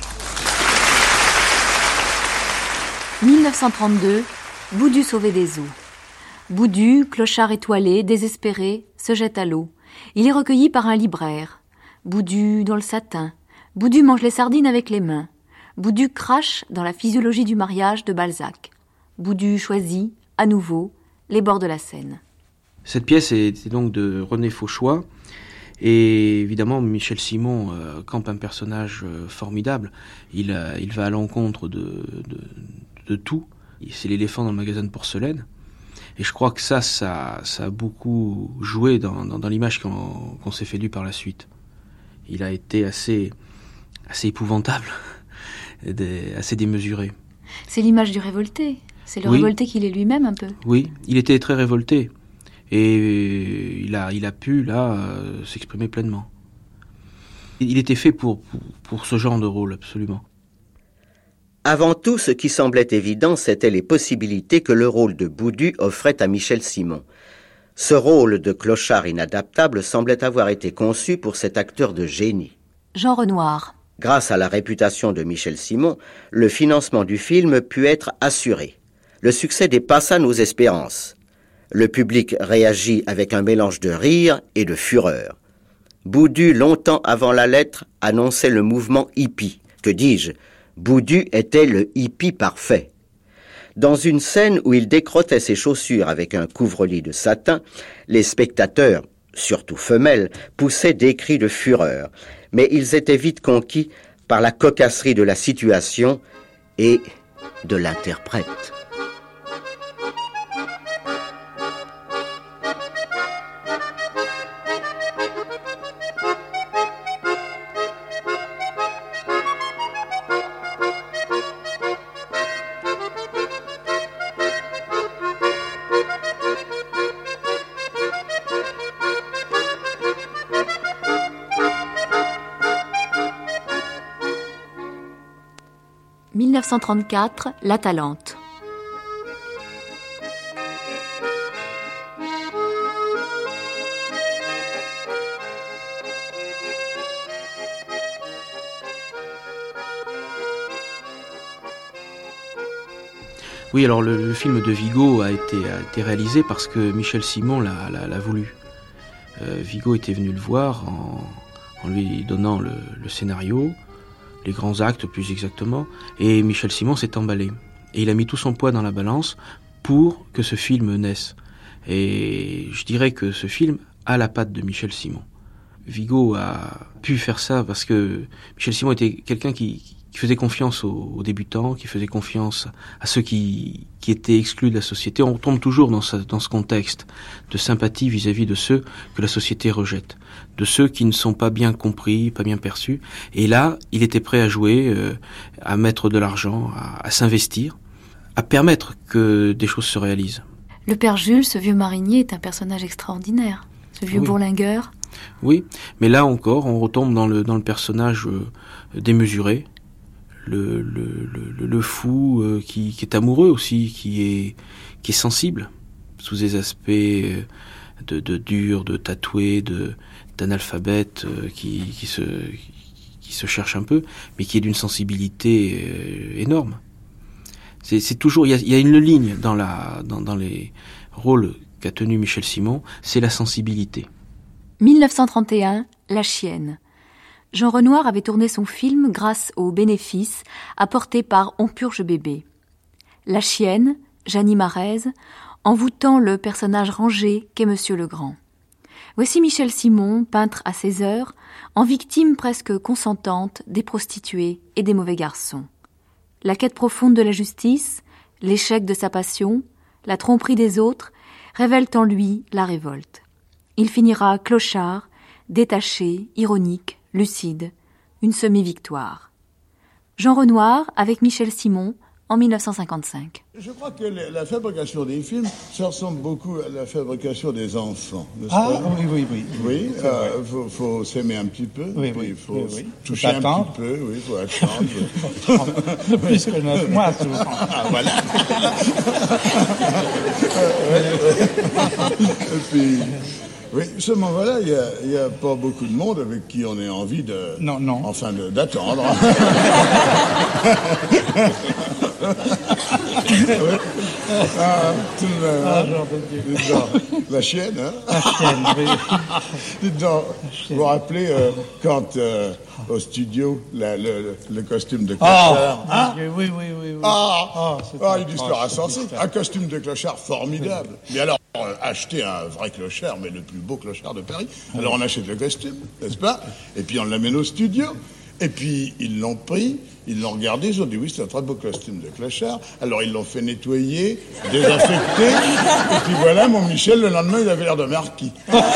un. mille neuf cent trente-deux, Boudu sauvé des eaux. Boudu, clochard étoilé, désespéré, se jette à l'eau. Il est recueilli par un libraire. Boudu dans le satin. Boudu mange les sardines avec les mains. Boudu crache dans la physiologie du mariage de Balzac. Boudu choisit, à nouveau, les bords de la Seine. Cette pièce était donc de René Fauchois. Et évidemment, Michel Simon euh, campe un personnage euh, formidable. Il, euh, il va à l'encontre de, de, de tout. C'est l'éléphant dans le magasin de porcelaine. Et je crois que ça, ça, ça a beaucoup joué dans, dans, dans l'image qu'on, qu'on s'est fait lui par la suite. Il a été assez, assez épouvantable, des, assez démesuré. C'est l'image du révolté. C'est le oui. révolté qu'il est lui-même un peu. Oui, il était très révolté. Et il a, il a pu, là, euh, s'exprimer pleinement. Il était fait pour, pour, pour ce genre de rôle, absolument. Avant tout, ce qui semblait évident, c'étaient les possibilités que le rôle de Boudu offrait à Michel Simon. Ce rôle de clochard inadaptable semblait avoir été conçu pour cet acteur de génie. Jean Renoir. Grâce à la réputation de Michel Simon, le financement du film put être assuré. Le succès dépassa nos espérances. Le public réagit avec un mélange de rire et de fureur. Boudu, longtemps avant la lettre, annonçait le mouvement hippie. Que dis-je ? Boudu était le hippie parfait. Dans une scène où il décrottait ses chaussures avec un couvre-lit de satin, les spectateurs, surtout femelles, poussaient des cris de fureur. Mais ils étaient vite conquis par la cocasserie de la situation et de l'interprète. mille neuf cent trente-quatre, L'Atalante. Oui, alors le, le film de Vigo a été, a été réalisé parce que Michel Simon l'a, l'a, l'a voulu. Euh, Vigo était venu le voir en, en lui donnant le, le scénario, les grands actes plus exactement, et Michel Simon s'est emballé. Et il a mis tout son poids dans la balance pour que ce film naisse. Et je dirais que ce film a la patte de Michel Simon. Vigo a pu faire ça parce que Michel Simon était quelqu'un qui, qui faisait confiance aux, aux débutants, qui faisait confiance à ceux qui, qui étaient exclus de la société. On tombe toujours dans ce, dans ce contexte de sympathie vis-à-vis de ceux que la société rejette, de ceux qui ne sont pas bien compris, pas bien perçus. Et là, il était prêt à jouer, euh, à mettre de l'argent, à, à s'investir, à permettre que des choses se réalisent. Le père Jules, ce vieux marinier, est un personnage extraordinaire. Ce vieux oui. bourlingueur. Oui, mais là encore, on retombe dans le, dans le personnage euh, démesuré, le, le, le, le fou euh, qui, qui est amoureux aussi, qui est, qui est sensible, sous des aspects euh, de, de dur, de tatoué, de, d'analphabète, euh, qui, qui, se, qui se cherche un peu, mais qui est d'une sensibilité euh, énorme. C'est, c'est toujours, il y a, il y a une ligne dans, la, dans, dans les rôles qu'a tenu Michel Simon, c'est la sensibilité. mille neuf cent trente et un, La Chienne. Jean Renoir avait tourné son film grâce aux bénéfices apportés par On Purge Bébé. La Chienne, Jeannie Marez, envoûtant le personnage rangé qu'est Monsieur Legrand. Voici Michel Simon, peintre à ses heures, en victime presque consentante des prostituées et des mauvais garçons. La quête profonde de la justice, l'échec de sa passion, la tromperie des autres, révèlent en lui la révolte. Il finira clochard, détaché, ironique, lucide, une semi-victoire. Jean Renoir avec Michel Simon en mille neuf cent cinquante-cinq. Je crois que la fabrication des films, ça ressemble beaucoup à la fabrication des enfants, n'est-ce ah, pas? oui, oui, oui. Oui, il euh, faut, faut s'aimer un petit peu, oui, puis il oui, faut oui, oui. toucher faut un petit peu, oui, il faut attendre. Plus que neuf mois, souvent. Ah, voilà. Et puis, Oui, seulement voilà, il n'y a, a pas beaucoup de monde avec qui on ait envie de... Non, non. Enfin, de, d'attendre. Oui. Ah, tout de même. Ah, Hein. Dites donc, la chienne, hein. La chienne, oui. Dites donc, vous vous rappelez euh, quand, euh, au studio, la, le, le costume de clochard... Oh, hein? Oui, oui, oui, oui. Ah, oh, ah une histoire insensée. Un costume de clochard formidable. Mais alors, euh, acheter un vrai clochard, mais le plus beau clochard de Paris. Alors on achète le costume, n'est-ce pas? Et puis on l'amène au studio. Et puis, ils l'ont pris, ils l'ont regardé, ils ont dit oui, c'est un très beau costume de clochard. Alors, ils l'ont fait nettoyer, désinfecter. Et puis voilà, mon Michel, le lendemain, il avait l'air de marquis.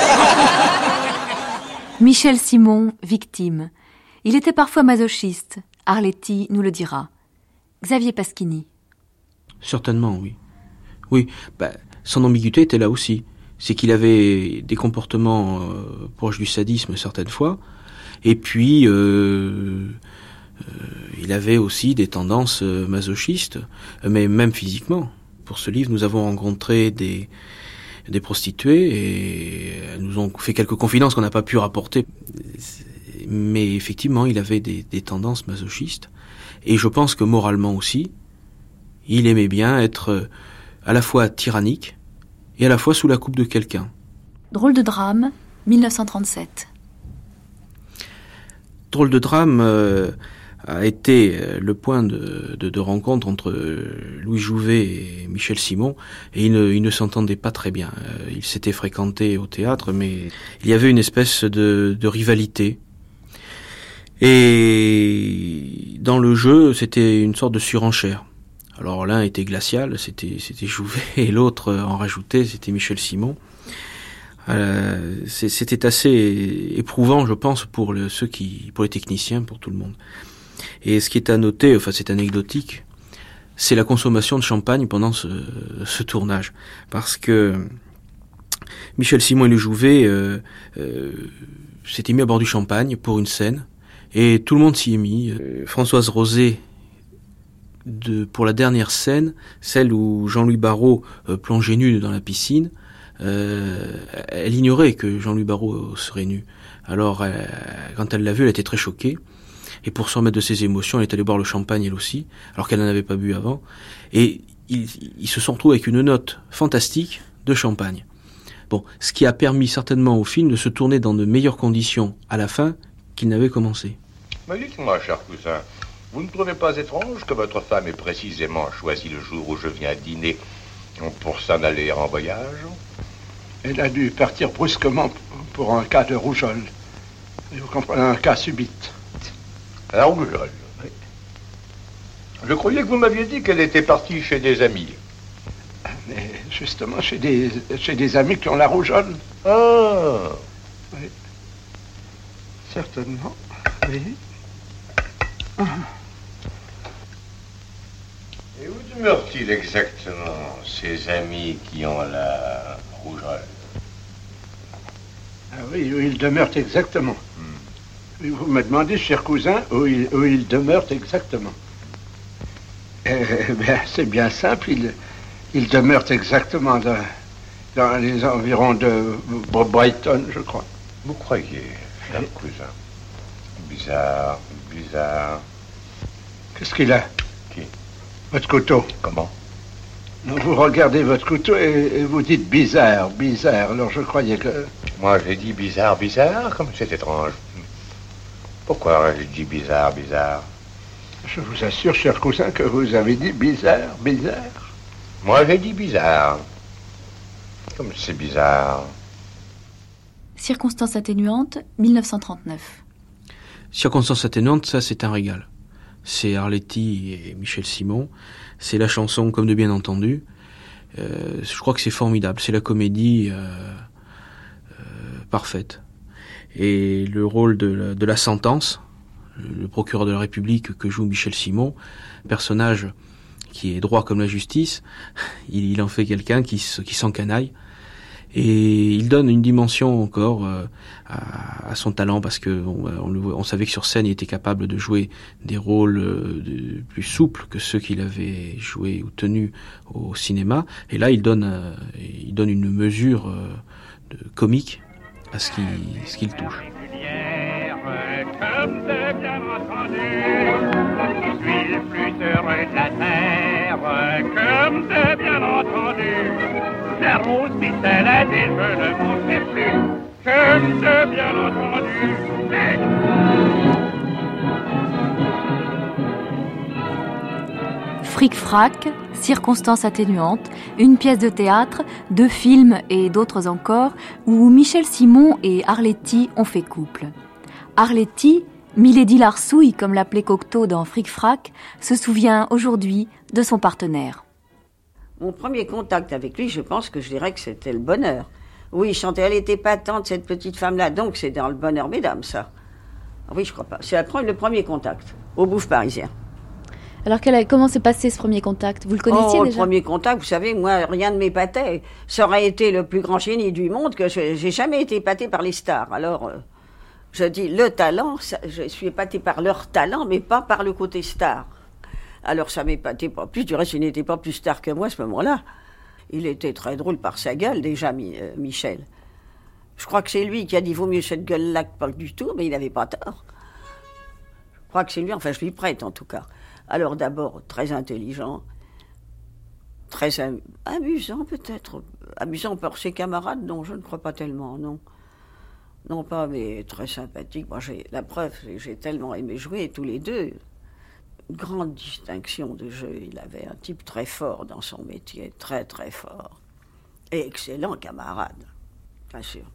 Michel Simon, victime. Il était parfois masochiste. Arletty nous le dira. Xavier Pasquini. Certainement, oui. Oui, bah, son ambiguïté était là aussi. C'est qu'il avait des comportements euh, proches du sadisme certaines fois. Et puis, euh, euh, il avait aussi des tendances euh, masochistes, mais même physiquement. Pour ce livre, nous avons rencontré des, des prostituées et elles nous ont fait quelques confidences qu'on n'a pas pu rapporter. Mais effectivement, il avait des, des tendances masochistes. Et je pense que moralement aussi, il aimait bien être à la fois tyrannique et à la fois sous la coupe de quelqu'un. Drôle de drame, dix-neuf cent trente-sept. Drôle de drame euh, a été le point de, de, de rencontre entre Louis Jouvet et Michel Simon, et ils ne, ils ne s'entendaient pas très bien. Euh, ils s'étaient fréquentés au théâtre, mais il y avait une espèce de, de rivalité. Et dans le jeu, c'était une sorte de surenchère. Alors l'un était glacial, c'était, c'était Jouvet, et l'autre en rajoutait, c'était Michel Simon. Euh, c'était assez éprouvant, je pense, pour le, ceux qui, pour les techniciens, pour tout le monde. Et ce qui est à noter, enfin c'est anecdotique, c'est la consommation de champagne pendant ce, ce tournage, parce que Michel Simon et le Jouvet euh, euh, s'étaient mis à boire du champagne pour une scène, et tout le monde s'y est mis. Euh, Françoise Rosé, de, pour la dernière scène, celle où Jean-Louis Barrault euh, plongeait nu dans la piscine. Euh, elle ignorait que Jean-Louis Barrault serait nu. Alors, elle, quand elle l'a vu, elle était très choquée. Et pour s'en remettre de ses émotions, elle est allée boire le champagne, elle aussi, alors qu'elle n'en avait pas bu avant. Et ils, ils se sont retrouvés avec une note fantastique de champagne. Bon, ce qui a permis certainement au film de se tourner dans de meilleures conditions à la fin qu'il n'avait commencé. Mais dites-moi, cher cousin, vous ne trouvez pas étrange que votre femme ait précisément choisi le jour où je viens dîner pour s'en aller en voyage? Elle a dû partir brusquement pour un cas de rougeole. Vous comprenez, un cas subite. La rougeole, oui. Je croyais que vous m'aviez dit qu'elle était partie chez des amis. Mais justement, chez des, chez des amis qui ont la rougeole. Ah. Oui. Certainement, oui. Ah. Et où demeurent-ils exactement, ces amis qui ont la rougeole? Ah oui, où ils demeurent exactement. Hmm. Vous me demandez, cher cousin, où ils, où ils demeurent exactement. Eh bien, c'est bien simple, ils, ils demeurent exactement dans, dans les environs de Brighton, je crois. Vous croyez, cher oui. cousin? Bizarre, bizarre. Qu'est-ce qu'il a? Qui? Votre couteau. Comment? Non, vous regardez votre couteau et, et vous dites bizarre, bizarre. Alors je croyais que... Moi j'ai dit bizarre, bizarre, comme c'est étrange. Pourquoi j'ai dit bizarre, bizarre? Je vous assure, cher cousin, que vous avez dit bizarre, bizarre. Moi j'ai dit bizarre. Comme c'est bizarre. Circonstances atténuantes, dix-neuf cent trente-neuf. Circonstances atténuantes, ça c'est un régal. C'est Arletty et Michel Simon. C'est la chanson comme de bien entendu. Euh, je crois que c'est formidable. C'est la comédie euh, euh, parfaite. Et le rôle de la, de la sentence, le procureur de la République que joue Michel Simon, personnage qui est droit comme la justice, il, il en fait quelqu'un qui, qui s'encanaille. Et il donne une dimension encore euh, à, à son talent, parce que on, on, le, on savait que sur scène il était capable de jouer des rôles euh, de, plus souples que ceux qu'il avait joués ou tenus au cinéma. Et là il donne, euh, il donne une mesure euh, de comique à ce qui, ce qu'il touche. Comme de bien entendu, je suis le plus heureux de la terre. Comme de bien entendu, j'arrose mes salades et je ne m'en fais plus. Comme de bien entendu, mais... Fric-frac, circonstances atténuantes, une pièce de théâtre, deux films et d'autres encore, où Michel Simon et Arletty ont fait couple. Arletty, Milady Larsouille, comme l'appelait Cocteau dans Fric-frac, se souvient aujourd'hui de son partenaire. Mon premier contact avec lui, je pense que je dirais que c'était le bonheur. Oui, il chantait, elle était patente, cette petite femme-là, donc c'est dans le bonheur, mesdames, ça. Oui, je crois pas. C'est le premier contact, au Bouffe parisien. Alors, comment s'est passé ce premier contact? Vous le connaissiez oh, déjà? Le premier contact, vous savez, moi, rien ne m'épatait. Ça aurait été le plus grand génie du monde que je, j'ai jamais été épatée par les stars. Alors, euh, je dis, le talent, ça, je suis épatée par leur talent, mais pas par le côté star. Alors, ça m'épatait pas plus. Du reste, il n'était pas plus star que moi à ce moment-là. Il était très drôle par sa gueule, déjà, mi, euh, Michel. Je crois que c'est lui qui a dit, vaut mieux cette gueule-là que pas du tout, mais il n'avait pas tort. Je crois que c'est lui, enfin, je lui prête, en tout cas. Alors d'abord, très intelligent, très am- amusant peut-être, amusant par ses camarades, non, je ne crois pas tellement, non. Non pas, mais très sympathique. Moi, j'ai la preuve, j'ai tellement aimé jouer, tous les deux. Une grande distinction de jeu, il avait un type très fort dans son métier, très très fort. Et excellent camarade, bien sûr.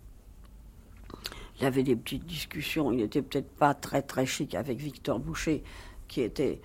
Il avait des petites discussions, il n'était peut-être pas très très chic avec Victor Boucher, qui était...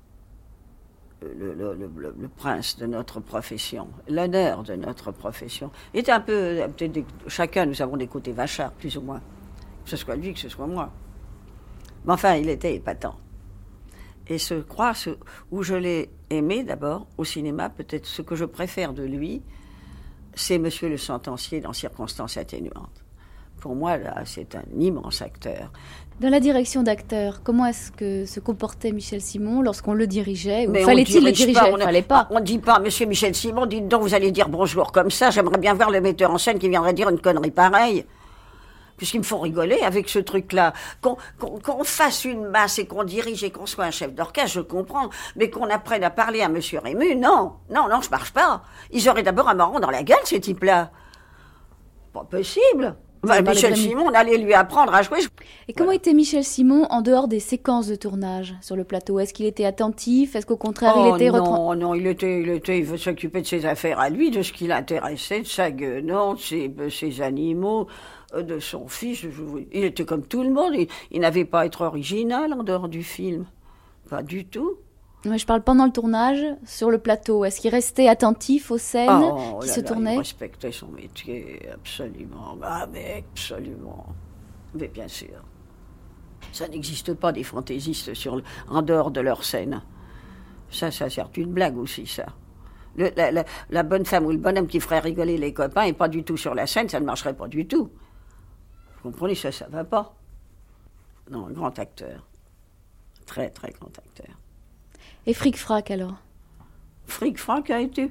Le, le, le, le prince de notre profession, l'honneur de notre profession. Il était un peu, peut-être des, chacun, nous avons des côtés vachards, plus ou moins. Que ce soit lui, que ce soit moi. Mais enfin, il était épatant. Et je crois, ce, où je l'ai aimé d'abord, au cinéma, peut-être ce que je préfère de lui, c'est Monsieur le Sentencier dans Circonstances atténuantes. Pour moi, là, c'est un immense acteur. Dans la direction d'acteur, comment est-ce que se comportait Michel Simon lorsqu'on le dirigeait? Ou Mais fallait-il le diriger? pas, on ne fallait pas. On ne dit pas, Monsieur Michel Simon, dites donc, vous allez dire bonjour comme ça. J'aimerais bien voir le metteur en scène qui viendrait dire une connerie pareille. Puisqu'il me faut rigoler avec ce truc-là. Qu'on, qu'on, qu'on fasse une masse et qu'on dirige et qu'on soit un chef d'orchestre, je comprends. Mais qu'on apprenne à parler à Monsieur Rému, non. Non, non, je marche pas. Ils auraient d'abord un marron dans la gueule, ces types-là. Pas possible. Bah, Michel Simon, on allait lui apprendre à jouer. Et comment était Michel Simon en dehors des séquences de tournage sur le plateau? Est-ce qu'il était attentif? Est-ce qu'au contraire, oh, il était... Non, retran... non, il était, il était, il s'occupait de ses affaires à lui, de ce qui l'intéressait, de sa guenante, de ses, de ses animaux, de son fils. Je, il était comme tout le monde. Il, il n'avait pas à être original en dehors du film. Pas du tout. Mais je parle pendant le tournage, sur le plateau. Est-ce qu'il restait attentif aux scènes oh, qui là se là, tournaient? Il respectait son métier, absolument. Ah, mais absolument. Mais bien sûr. Ça n'existe pas des fantaisistes sur le, en dehors de leur scène. Ça, ça sert une blague aussi, ça. Le, la, la, la bonne femme ou le bonhomme qui ferait rigoler les copains et pas du tout sur la scène, ça ne marcherait pas du tout. Vous comprenez, ça, ça va pas. Non, un grand acteur. Très, très grand acteur. Et Fric-frac, alors? Fric-frac a été...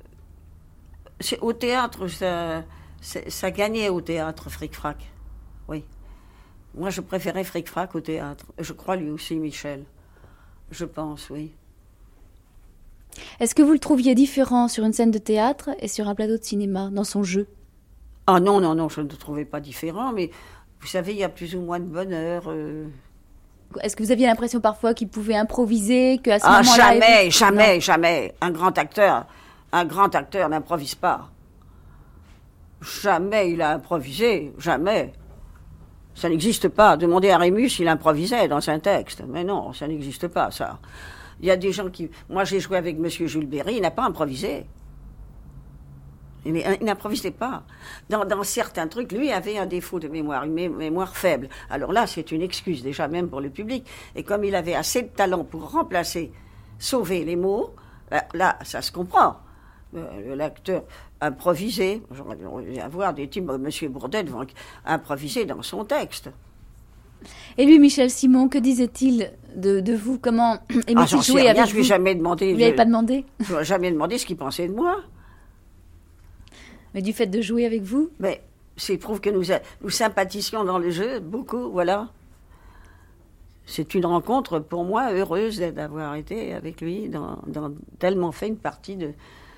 C'est, au théâtre, ça, ça gagnait au théâtre, Fric-frac. Oui. Moi, je préférais Fric-frac au théâtre. Je crois lui aussi, Michel. Je pense, oui. Est-ce que vous le trouviez différent sur une scène de théâtre et sur un plateau de cinéma, dans son jeu? Ah non, non, non, je ne le trouvais pas différent, mais vous savez, il y a plus ou moins de bonheur... Euh... Est-ce que vous aviez l'impression parfois qu'il pouvait improviser, qu'à ce ah, moment-là... jamais, il... jamais, non. jamais. Un grand acteur, un grand acteur n'improvise pas. Jamais il a improvisé, jamais. Ça n'existe pas. Demandez à Rémus s'il improvisait dans un texte. Mais non, ça n'existe pas, ça. Il y a des gens qui... Moi, j'ai joué avec Monsieur Jules Berry, il n'a pas improvisé. Il, il n'improvisait pas. Dans, dans certains trucs, lui avait un défaut de mémoire, une mé- mémoire faible. Alors là, c'est une excuse déjà même pour le public. Et comme il avait assez de talent pour remplacer, sauver les mots, là, là ça se comprend. Euh, l'acteur improvisé, j'aurais avoir des types, Monsieur Bourdet devant improviser dans son texte. Et lui, Michel Simon, que disait-il de, de vous? Comment aimait-il ah, j'en jouer sais rien, avec je vous? lui ai jamais demandé. Vous lui avez pas demandé? Je lui ai jamais demandé ce qu'il pensait de moi. Mais du fait de jouer avec vous? Mais c'est prouve que nous, a, nous sympathisions dans le jeu, beaucoup, voilà. C'est une rencontre, pour moi, heureuse d'avoir été avec lui, dans, dans tellement fait une partie de,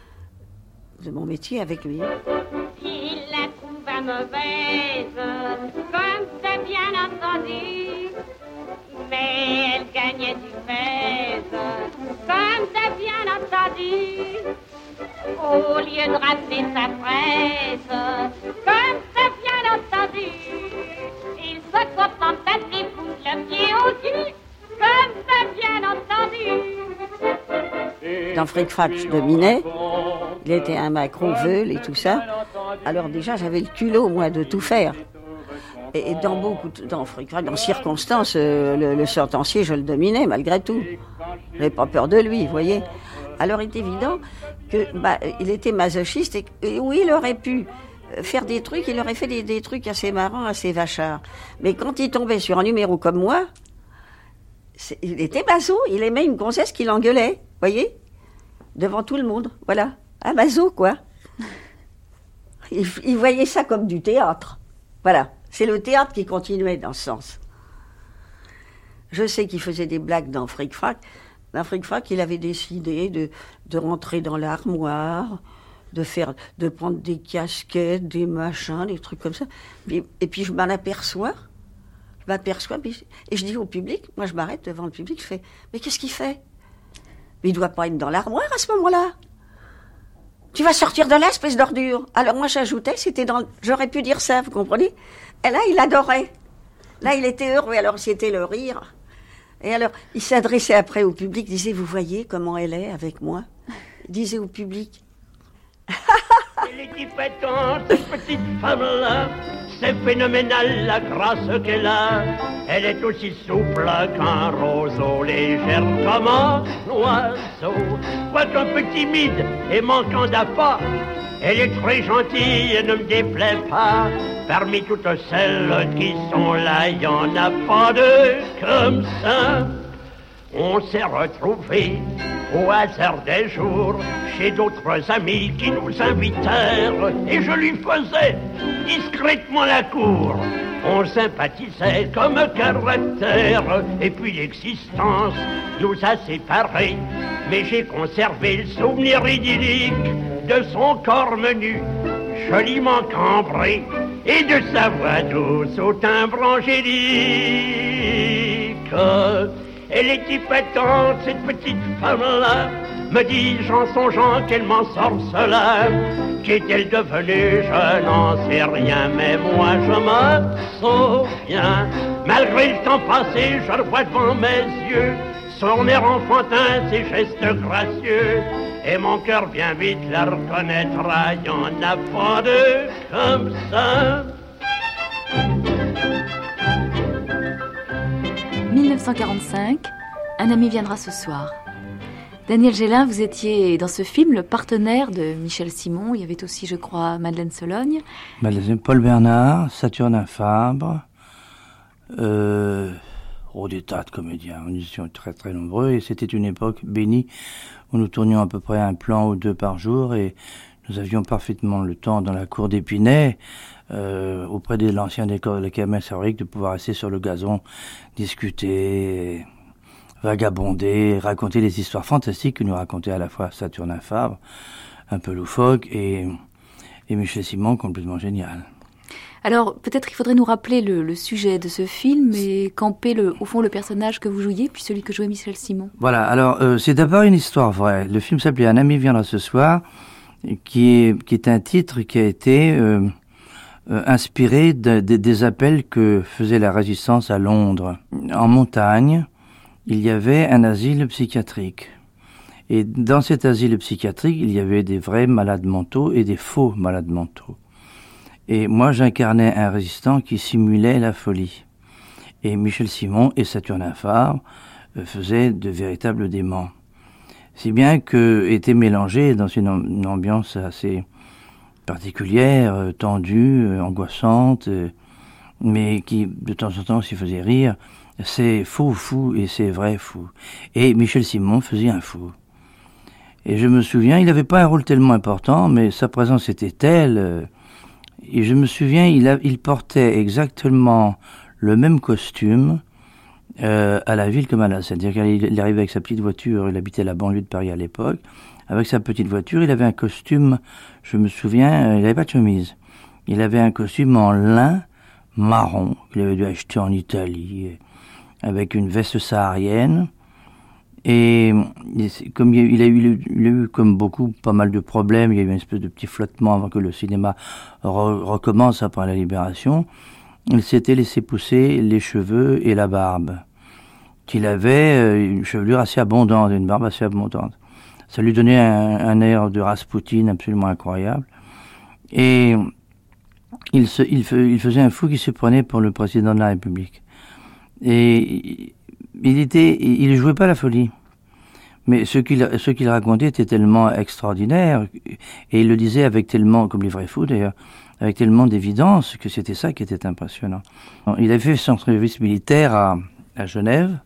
de mon métier avec lui. Il la trouva mauvaise, comme c'est bien entendu, mais elle gagnait du pèse, comme c'est bien entendu. Au lieu de ramener sa fraise, comme c'est bien entendu, il se contentait de lui foutre le pied au cul, comme c'est bien entendu. Dans Fric Frac, je dominais. Il était un macron veule et tout ça. Alors déjà, j'avais le culot, moi, de tout faire. Et, et dans beaucoup, de, dans Fric Frac, dans circonstances, euh, le, le sentencier, je le dominais, malgré tout. J'avais pas peur de lui, vous voyez. Alors, il est évident que, bah, il était masochiste et, et oui, il aurait pu faire des trucs, il aurait fait des, des trucs assez marrants, assez vachards. Mais quand il tombait sur un numéro comme moi, il était maso, il aimait une gonzesse qui l'engueulait, voyez, devant tout le monde, voilà, un maso, quoi. Il, il voyait ça comme du théâtre, voilà, c'est le théâtre qui continuait dans ce sens. Je sais qu'il faisait des blagues dans Fric Frac. Dans Fric Frac, il avait décidé de, de rentrer dans l'armoire, de faire, de prendre des casquettes, des machins, des trucs comme ça. Et, et puis je m'en aperçois, je m'aperçois, et je dis au public, moi je m'arrête devant le public, je fais, mais qu'est-ce qu'il fait? Mais il doit pas être dans l'armoire à ce moment-là. Tu vas sortir de là, espèce d'ordure. Alors moi j'ajoutais, c'était dans, j'aurais pu dire ça, vous comprenez? Et là il adorait. Là il était heureux, alors c'était le rire. Et alors il s'adressait après au public, il disait, vous voyez comment elle est avec moi? Il disait au public. Elle est épatante, cette petite femme-là. C'est phénoménal la grâce qu'elle a. Elle est aussi souple qu'un roseau, légère comme un oiseau. Quoique un peu timide et manquant d'appât, elle est très gentille et ne me déplaît pas. Parmi toutes celles qui sont là, il n'y en a pas deux comme ça. On s'est retrouvés au hasard des jours chez d'autres amis qui nous invitèrent et je lui faisais discrètement la cour. On sympathisait comme caractère et puis l'existence nous a séparés. Mais j'ai conservé le souvenir idyllique de son corps menu, joliment cambré, et de sa voix douce au timbre angélique. Elle est épatante, cette petite femme-là, me dis-je en songeant qu'elle m'en sorcela. Qu'est-elle devenue? Je n'en sais rien, mais moi je me souviens. Malgré le temps passé, je revois devant mes yeux son air enfantin, ses gestes gracieux. Et mon cœur bien vite la reconnaîtra, il n'y en a pas deux comme ça. mille neuf cent quarante-cinq, Un ami viendra ce soir. Daniel Gélin, vous étiez dans ce film le partenaire de Michel Simon. Il y avait aussi, je crois, Madeleine Sologne. Madeleine, Paul Bernard, Saturnin Fabre, euh, oh, des tas de comédiens. Nous étions très très nombreux et c'était une époque bénie où nous tournions à peu près un plan ou deux par jour et nous avions parfaitement le temps dans la cour d'Épinay, Euh, auprès de l'ancien décor de la Kermesse Fabrique, de pouvoir rester sur le gazon, discuter, vagabonder, raconter les histoires fantastiques que nous racontait à la fois Saturnin Fabre, un peu loufoque, et, et Michel Simon, complètement génial. Alors, peut-être qu'il faudrait nous rappeler le, le sujet de ce film et camper, le, au fond, le personnage que vous jouiez, puis celui que jouait Michel Simon. Voilà, alors, euh, c'est d'abord une histoire vraie. Le film s'appelait « Un ami viendra ce soir », qui est, qui est un titre qui a été... Euh, Euh, inspiré de, de, des appels que faisait la résistance à Londres. En montagne, il y avait un asile psychiatrique. Et dans cet asile psychiatrique, il y avait des vrais malades mentaux et des faux malades mentaux. Et moi, j'incarnais un résistant qui simulait la folie. Et Michel Simon et Saturnin Fabre euh, faisaient de véritables démons. Si bien que étaient mélangés dans une, une ambiance assez particulière, tendue, angoissante, mais qui de temps en temps s'y faisait rire. C'est faux fou et c'est vrai fou. Et Michel Simon faisait un fou. Et je me souviens, il n'avait pas un rôle tellement important, mais sa présence était telle, Et je me souviens, il, a, il portait exactement le même costume euh, à la ville comme à la Seine. C'est-à-dire qu'il arrivait avec sa petite voiture, il habitait la banlieue de Paris à l'époque. Avec sa petite voiture, il avait un costume, je me souviens, il n'avait pas de chemise. Il avait un costume en lin marron qu'il avait dû acheter en Italie, avec une veste saharienne. Et comme il a, eu, il a eu, comme beaucoup, pas mal de problèmes, il y a eu une espèce de petit flottement avant que le cinéma re, recommence après la Libération, il s'était laissé pousser les cheveux et la barbe, qu'il avait une chevelure assez abondante, une barbe assez abondante. Ça lui donnait un, un air de Rasputin absolument incroyable. Et il, se, il, il faisait un fou qui se prenait pour le président de la République. Et il était, il jouait pas la folie. Mais ce qu'il, ce qu'il racontait était tellement extraordinaire, et il le disait avec tellement, comme les vrais fous d'ailleurs, avec tellement d'évidence que c'était ça qui était impressionnant. Il avait fait son service militaire à, à Genève,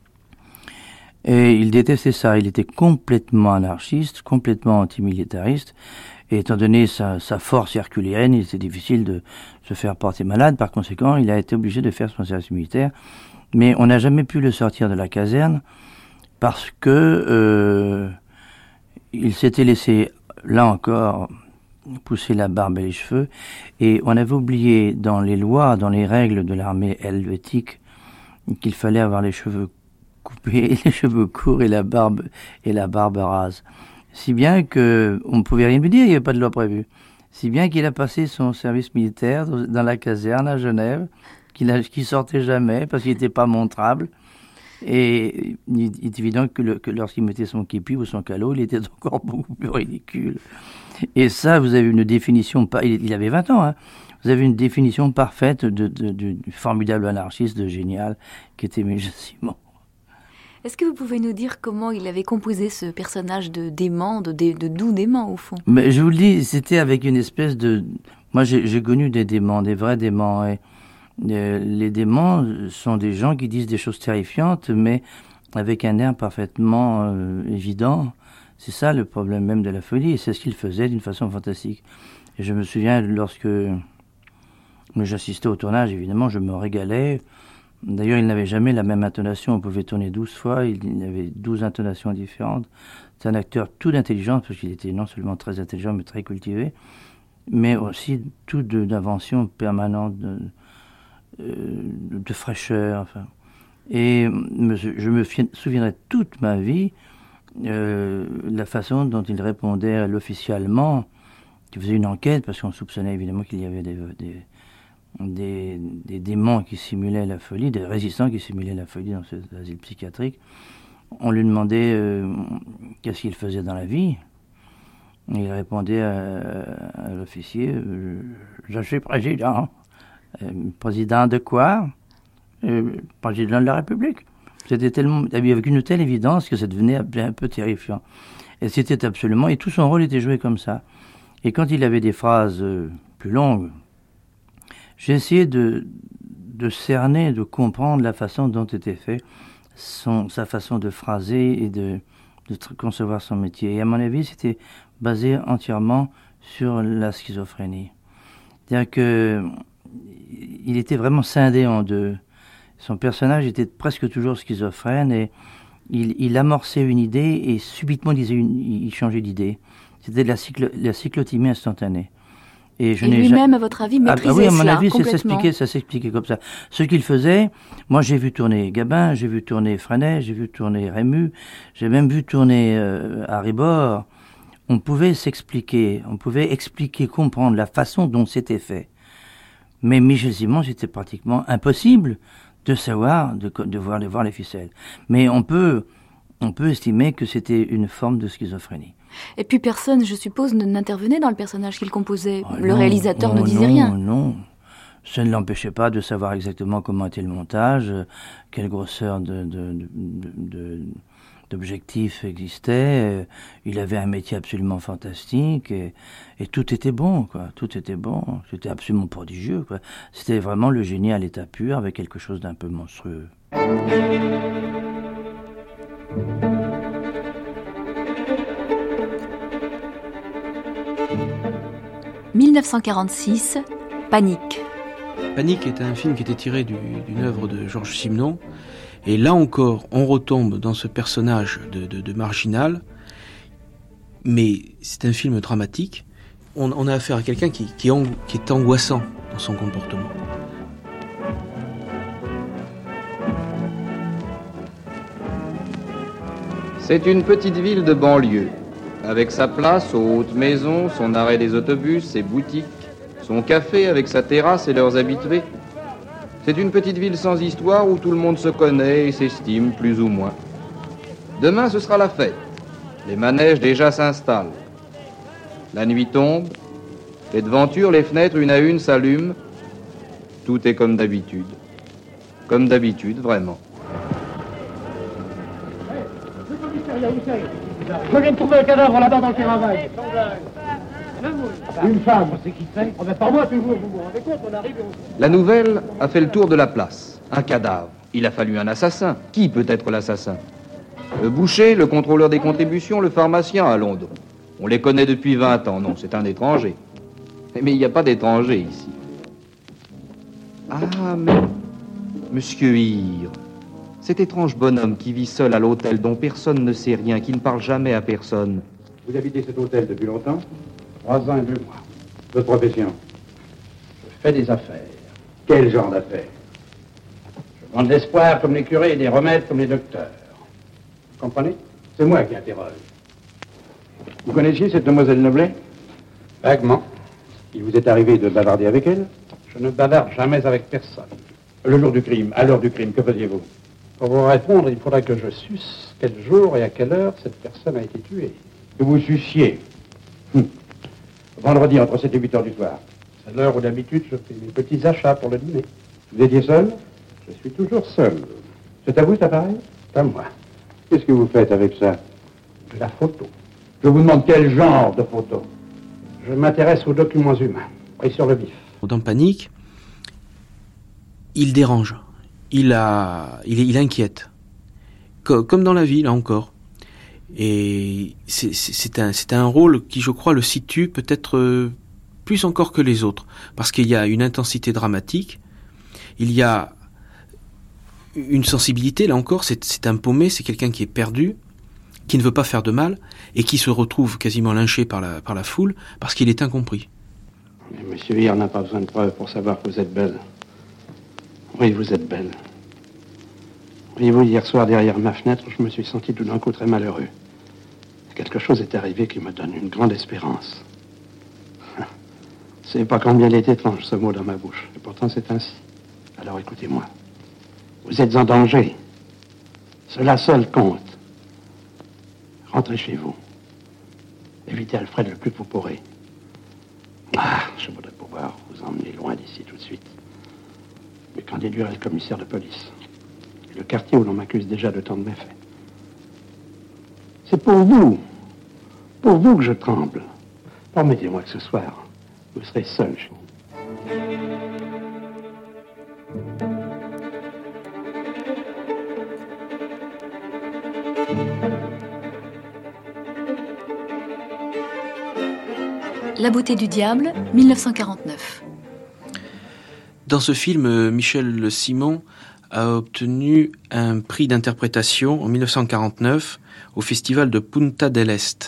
et il détestait ça. Il était complètement anarchiste, complètement antimilitariste, et étant donné sa, sa force herculéenne, il était difficile de se faire porter malade. Par conséquent, il a été obligé de faire son service militaire. Mais on n'a jamais pu le sortir de la caserne parce que euh, il s'était laissé, là encore, pousser la barbe et les cheveux. Et on avait oublié dans les lois, dans les règles de l'armée helvétique, qu'il fallait avoir les cheveux coupés, les cheveux courts et la barbe et la barbe rase. Si bien que on ne pouvait rien lui dire, il n'y avait pas de loi prévue. Si bien qu'il a passé son service militaire dans la caserne à Genève, qu'il a, qu'il sortait jamais parce qu'il n'était pas montrable. Et il, il est évident que, le, que lorsqu'il mettait son képi ou son calot, il était encore beaucoup plus ridicule. Et ça, vous avez une définition, il, il avait vingt ans, hein, vous avez une définition parfaite de, de, de, du formidable anarchiste, de génial, qui était Michel Simon. Est-ce que vous pouvez nous dire comment il avait composé ce personnage de dément, de, de, de doux dément au fond? Mais je vous le dis, c'était avec une espèce de... Moi, j'ai, j'ai connu des déments, des vrais déments. Et euh, les déments sont des gens qui disent des choses terrifiantes, mais avec un air parfaitement euh, évident. C'est ça le problème même de la folie, et c'est ce qu'il faisait d'une façon fantastique. Et je me souviens, lorsque j'assistais au tournage, évidemment, je me régalais. D'ailleurs, il n'avait jamais la même intonation. On pouvait tourner douze fois. Il avait douze intonations différentes. C'est un acteur tout d'intelligence, parce qu'il était non seulement très intelligent, mais très cultivé, mais aussi tout de, d'invention permanente, de, de, de fraîcheur. Enfin. Et je me souviendrai toute ma vie euh, la façon dont il répondait à l'officier allemand, qui faisait une enquête, parce qu'on soupçonnait évidemment qu'il y avait des... des Des, des démons qui simulaient la folie, des résistants qui simulaient la folie dans cet asile psychiatrique. On lui demandait euh, qu'est-ce qu'il faisait dans la vie. Et il répondait à, à l'officier euh, je suis président. Euh, président de quoi? euh, Président de la République. C'était tellement, avec une telle évidence que ça devenait un peu terrifiant. Et c'était absolument, et tout son rôle était joué comme ça. Et quand il avait des phrases euh, plus longues, j'ai essayé de, de cerner, de comprendre la façon dont était fait son, sa façon de phraser et de, de concevoir son métier. Et à mon avis, c'était basé entièrement sur la schizophrénie. C'est-à-dire que il était vraiment scindé en deux. Son personnage était presque toujours schizophrène et il, il amorçait une idée et subitement il, disait une, il changeait d'idée. C'était de la, cyclo, la cyclothymie instantanée. Et, je et lui-même, jamais... à votre avis, maîtrisait cela ah, oui, à mon cela, avis, ça s'expliquait, ça s'expliquait comme ça. Ce qu'il faisait, moi j'ai vu tourner Gabin, j'ai vu tourner Freinet, j'ai vu tourner Rému, j'ai même vu tourner euh, Harry Bor. On pouvait s'expliquer, on pouvait expliquer, comprendre la façon dont c'était fait. Mais Michel Simon, c'était pratiquement impossible de savoir, de, de voir, de voir les ficelles. Mais on peut, on peut estimer que c'était une forme de schizophrénie. Et puis personne, je suppose, n'intervenait dans le personnage qu'il composait. Oh le non, réalisateur oh ne disait non, rien. Non, ça ne l'empêchait pas de savoir exactement comment était le montage, quelle grosseur de, de, de, de, d'objectifs existait. Il avait un métier absolument fantastique et, et tout était bon, quoi. Tout était bon. C'était absolument prodigieux, quoi. C'était vraiment le génie à l'état pur avec quelque chose d'un peu monstrueux. mille neuf cent quarante-six, Panique. Panique est un film qui était tiré du, d'une œuvre de Georges Simenon. Et là encore, on retombe dans ce personnage de, de, de marginal. Mais c'est un film dramatique. On, on a affaire à quelqu'un qui, qui, ang, qui est angoissant dans son comportement. C'est une petite ville de banlieue, avec sa place aux hautes maisons, son arrêt des autobus, ses boutiques, son café avec sa terrasse et leurs habitués. C'est une petite ville sans histoire où tout le monde se connaît et s'estime plus ou moins. Demain, ce sera la fête. Les manèges déjà s'installent. La nuit tombe, les devantures, les fenêtres, une à une, s'allument. Tout est comme d'habitude. Comme d'habitude, vraiment. Je viens de trouver un cadavre là-bas dans le terrain. Une femme, c'est qui c'est? Oh, ben, par moi toujours, vous vous rendez compte, on arrive et on... La nouvelle a fait le tour de la place. Un cadavre. Il a fallu un assassin. Qui peut être l'assassin? Le boucher, le contrôleur des contributions, le pharmacien à Londres. On les connaît depuis vingt ans. Non, c'est un étranger. Mais il n'y a pas d'étranger ici. Ah, mais... Monsieur Hir, cet étrange bonhomme qui vit seul à l'hôtel, dont personne ne sait rien, qui ne parle jamais à personne. Vous habitez cet hôtel depuis longtemps? Trois ans et deux mois. Votre profession? Je fais des affaires. Quel genre d'affaires? Je vends de l'espoir comme les curés et des remèdes comme les docteurs. Vous comprenez? C'est moi qui interroge. Vous connaissiez cette demoiselle Noblet? Vaguement. Il vous est arrivé de bavarder avec elle? Je ne bavarde jamais avec personne. Le jour du crime, à l'heure du crime, que faisiez-vous? Pour vous répondre, il faudra que je suce quel jour et à quelle heure cette personne a été tuée. Que vous suciez? Hum. Vendredi, entre sept et huit heures du soir. C'est l'heure où d'habitude je fais mes petits achats pour le dîner. Vous étiez seul? Je suis toujours seul. C'est à vous cet appareil? C'est à moi. Qu'est-ce que vous faites avec ça? De la photo. Je vous demande quel genre de photo? Je m'intéresse aux documents humains. Pris sur le vif. Dans Panique, il dérange. Il, a, il, il inquiète. Comme dans la vie, là encore. Et c'est, c'est, c'est, un, c'est un rôle qui, je crois, le situe peut-être plus encore que les autres. Parce qu'il y a une intensité dramatique, il y a une sensibilité, là encore, c'est, c'est un paumé, c'est quelqu'un qui est perdu, qui ne veut pas faire de mal, et qui se retrouve quasiment lynché par la, par la foule, parce qu'il est incompris. Mais monsieur Hir n'a pas besoin de preuves pour savoir que vous êtes belle. Oui, vous êtes belle. Voyez-vous, hier soir, derrière ma fenêtre, je me suis senti tout d'un coup très malheureux. Quelque chose est arrivé qui me donne une grande espérance. C'est pas combien il est étrange, ce mot dans ma bouche. Et pourtant, c'est ainsi. Alors écoutez-moi. Vous êtes en danger. Cela seul compte. Rentrez chez vous. Évitez Alfred le plus que vous pourrez. Ah, je voudrais pouvoir vous emmener loin d'ici tout de suite. Mais qu'en déduirait le commissaire de police? Le quartier où l'on m'accuse déjà de tant de méfaits. C'est pour vous, pour vous que je tremble. Promettez-moi que ce soir, vous serez seul chez vous. La beauté du diable, dix-neuf cent quarante-neuf. Dans ce film, Michel Simon a obtenu un prix d'interprétation en dix-neuf cent quarante-neuf au festival de Punta del Este.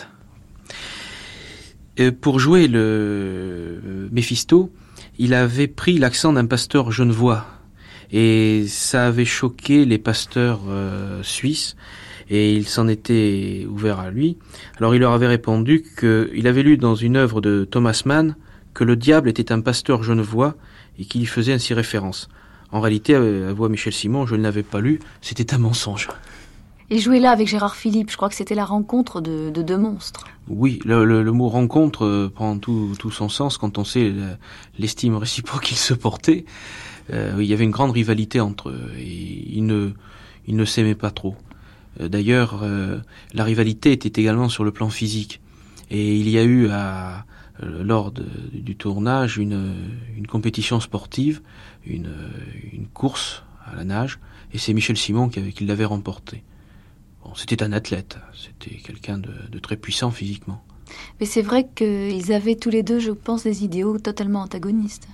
Et pour jouer le Méphisto, il avait pris l'accent d'un pasteur genevois et ça avait choqué les pasteurs euh, suisses et ils s'en étaient ouverts à lui. Alors il leur avait répondu qu'il avait lu dans une œuvre de Thomas Mann que le diable était un pasteur genevois et qu'il y faisait ainsi référence. En réalité, avoue Michel Simon, je ne l'avais pas lu, c'était un mensonge. Et jouer là avec Gérard Philippe, je crois que c'était la rencontre de, de deux monstres. Oui, le, le, le mot rencontre euh, prend tout, tout son sens quand on sait l'estime réciproque qu'ils se portaient. Euh, il y avait une grande rivalité entre eux et ils ne, ils ne s'aimaient pas trop. Euh, d'ailleurs, euh, la rivalité était également sur le plan physique. Et il y a eu à... lors de, du tournage une, une compétition sportive, une, une course à la nage, et c'est Michel Simon qui, avait, qui l'avait remporté. Bon, c'était un athlète, c'était quelqu'un de, de très puissant physiquement. Mais c'est vrai qu'ils avaient tous les deux, je pense, des idéaux totalement antagonistes.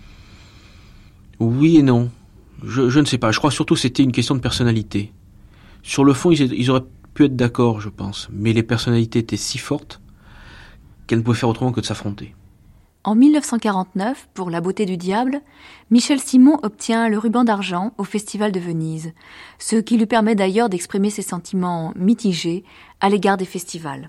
Oui et non. Je, je ne sais pas. Je crois surtout que c'était une question de personnalité. Sur le fond, ils, ils auraient pu être d'accord, je pense. Mais les personnalités étaient si fortes qu'elles ne pouvaient faire autrement que de s'affronter. En mille neuf cent quarante-neuf, pour La beauté du diable, Michel Simon obtient le ruban d'argent au Festival de Venise, ce qui lui permet d'ailleurs d'exprimer ses sentiments mitigés à l'égard des festivals.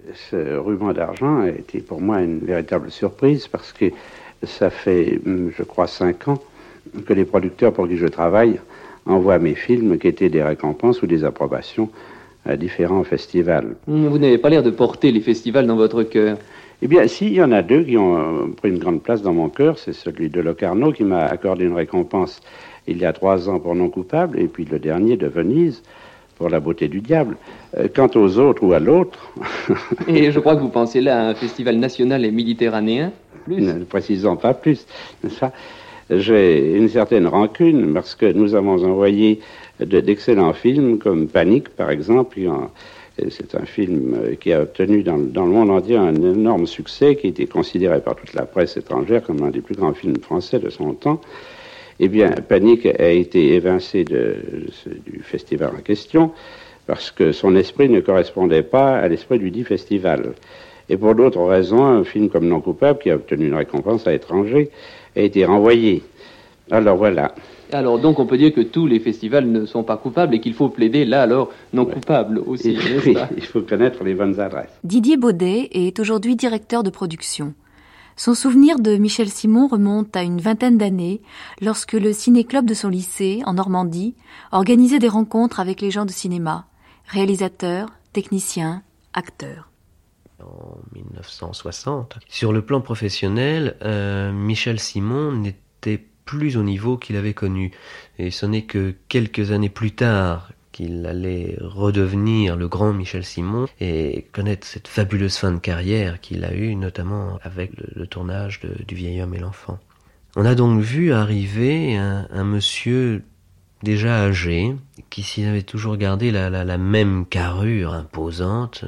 Ce ruban d'argent a été pour moi une véritable surprise parce que ça fait, je crois, cinq ans que les producteurs pour qui je travaille envoient mes films qui étaient des récompenses ou des approbations à différents festivals. Vous n'avez pas l'air de porter les festivals dans votre cœur. Eh bien, si, il y en a deux qui ont pris une grande place dans mon cœur. C'est celui de Locarno qui m'a accordé une récompense il y a trois ans pour Non coupable, et puis le dernier de Venise pour La beauté du diable. Quant aux autres ou à l'autre... Et je crois que vous pensez là à un festival national et méditerranéen, plus. Ne précisons pas plus, n'est-ce pas? J'ai une certaine rancune parce que nous avons envoyé de, d'excellents films comme Panique, par exemple. En, c'est un film qui a obtenu dans, dans le monde entier un énorme succès, qui a été considéré par toute la presse étrangère comme un des plus grands films français de son temps. Eh bien, Panique a été évincé de, de, du festival en question parce que son esprit ne correspondait pas à l'esprit du dit festival. Et pour d'autres raisons, un film comme Non coupable, qui a obtenu une récompense à l'étranger, a été renvoyé. Alors voilà. Alors donc on peut dire que tous les festivals ne sont pas coupables et qu'il faut plaider là alors non ouais. coupable aussi. Et, oui, il faut connaître les bonnes adresses. Didier Baudet est aujourd'hui directeur de production. Son souvenir de Michel Simon remonte à une vingtaine d'années, lorsque le ciné-club de son lycée, en Normandie, organisait des rencontres avec les gens de cinéma, réalisateurs, techniciens, acteurs. En mille neuf cent soixante, sur le plan professionnel, euh, Michel Simon n'était plus au niveau qu'il avait connu. Et ce n'est que quelques années plus tard qu'il allait redevenir le grand Michel Simon et connaître cette fabuleuse fin de carrière qu'il a eue, notamment avec le, le tournage de, du Vieil homme et l'enfant. On a donc vu arriver un, un monsieur déjà âgé, qui s'il avait toujours gardé la, la, la même carrure imposante,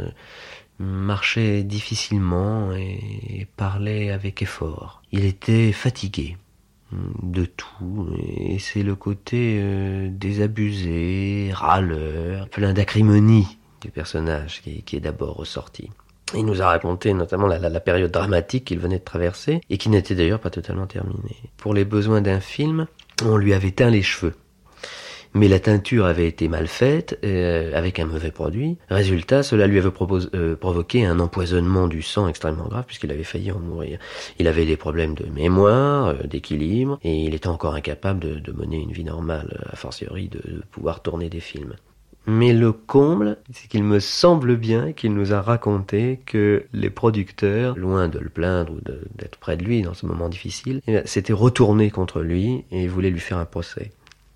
marchait difficilement et parlait avec effort. Il était fatigué de tout, et c'est le côté euh, désabusé, râleur, plein d'acrimonie du personnage qui, qui est d'abord ressorti. Il nous a raconté notamment la, la, la période dramatique qu'il venait de traverser, et qui n'était d'ailleurs pas totalement terminée. Pour les besoins d'un film, on lui avait teint les cheveux. Mais la teinture avait été mal faite, euh, avec un mauvais produit. Résultat, cela lui avait propos- euh, provoqué un empoisonnement du sang extrêmement grave, puisqu'il avait failli en mourir. Il avait des problèmes de mémoire, euh, d'équilibre, et il était encore incapable de, de mener une vie normale, a fortiori de, de pouvoir tourner des films. Mais le comble, c'est qu'il me semble bien qu'il nous a raconté que les producteurs, loin de le plaindre ou de, d'être près de lui dans ce moment difficile, eh bien, s'étaient retournés contre lui et voulaient lui faire un procès.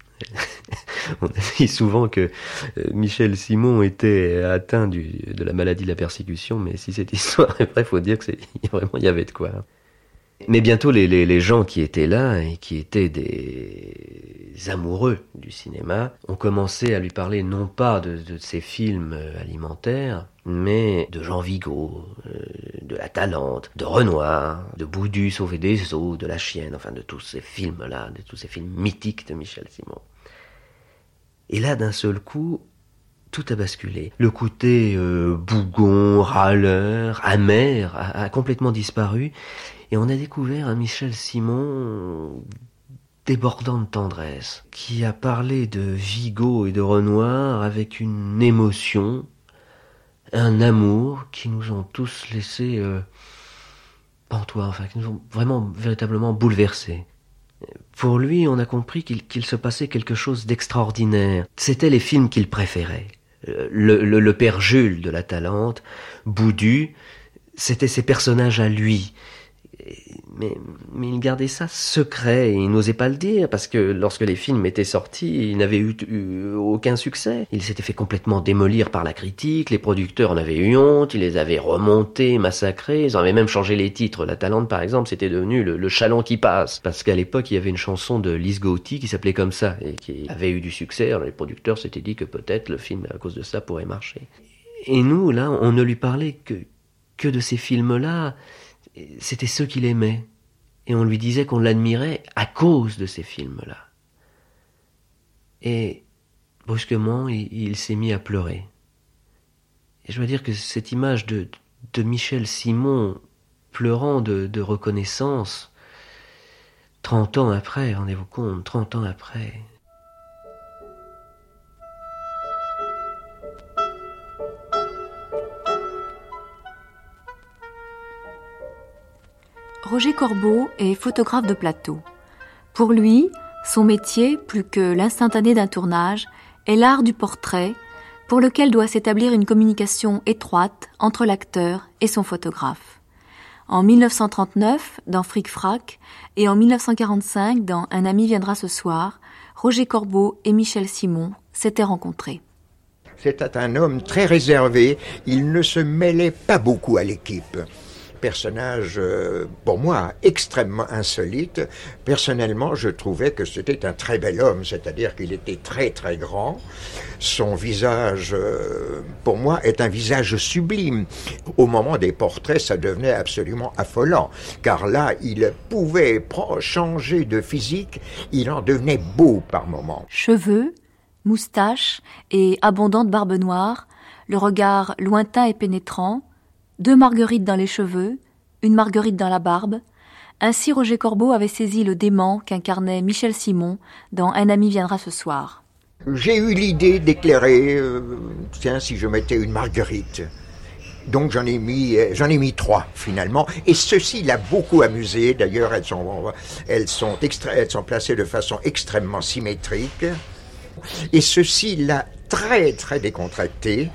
On a dit souvent que Michel Simon était atteint du, de la maladie de la persécution, mais si cette histoire est vraie, il faut dire que c'est vraiment il y avait de quoi. Mais bientôt, les, les, les gens qui étaient là et qui étaient des amoureux du cinéma ont commencé à lui parler non pas de, de ses films alimentaires, mais de Jean Vigo, de La Talente, de Renoir, de Boudu, Sauvé des eaux, de La Chienne, enfin de tous ces films-là, de tous ces films mythiques de Michel Simon. Et là, d'un seul coup, tout a basculé. Le côté euh, bougon, râleur, amer a, a complètement disparu, et on a découvert un Michel Simon débordant de tendresse, qui a parlé de Vigo et de Renoir avec une émotion, un amour qui nous ont tous laissés euh, pantois, enfin qui nous ont vraiment véritablement bouleversés. Pour lui, on a compris qu'il, qu'il se passait quelque chose d'extraordinaire. C'étaient les films qu'il préférait. Le, le, le père Jules de La Talente, Boudu, c'était ses personnages à lui. Mais, mais il gardait ça secret, et il n'osait pas le dire, parce que lorsque les films étaient sortis, il n'avait eu, eu aucun succès. Il s'était fait complètement démolir par la critique, les producteurs en avaient eu honte, ils les avaient remontés, massacrés, ils en avaient même changé les titres. La Talente, par exemple, c'était devenu le, le chaland qui passe, parce qu'à l'époque, il y avait une chanson de Lise Gauthier qui s'appelait comme ça, et qui avait eu du succès. Alors les producteurs s'étaient dit que peut-être le film, à cause de ça, pourrait marcher. Et nous, là, on ne lui parlait que que de ces films-là, c'était ceux qu'il aimait. Et on lui disait qu'on l'admirait à cause de ces films-là. Et brusquement, il, il s'est mis à pleurer. Et je dois dire que cette image de, de Michel Simon pleurant de, de reconnaissance, trente ans après, rendez-vous compte, trente ans après... Roger Corbeau est photographe de plateau. Pour lui, son métier, plus que l'instantané d'un tournage, est l'art du portrait, pour lequel doit s'établir une communication étroite entre l'acteur et son photographe. En mille neuf cent trente-neuf, dans Fric-Frac, et en mille neuf cent quarante-cinq, dans Un ami viendra ce soir, Roger Corbeau et Michel Simon s'étaient rencontrés. C'était un homme très réservé, il ne se mêlait pas beaucoup à l'équipe. Personnage, euh, pour moi, extrêmement insolite. Personnellement, je trouvais que c'était un très bel homme, c'est-à-dire qu'il était très très grand. Son visage, euh, pour moi, est un visage sublime. Au moment des portraits, ça devenait absolument affolant, car là, il pouvait changer de physique, il en devenait beau par moments. Cheveux, moustache et abondante barbe noire, le regard lointain et pénétrant, deux marguerites dans les cheveux, une marguerite dans la barbe. Ainsi Roger Corbeau avait saisi le dément qu'incarnait Michel Simon dans Un ami viendra ce soir. J'ai eu l'idée d'éclairer, euh, tiens, si je mettais une marguerite. Donc j'en ai mis, j'en ai mis trois finalement, et ceci l'a beaucoup amusé. D'ailleurs, elles sont, elles sont extra, elles sont placées de façon extrêmement symétrique, et ceci l'a très très décontracté.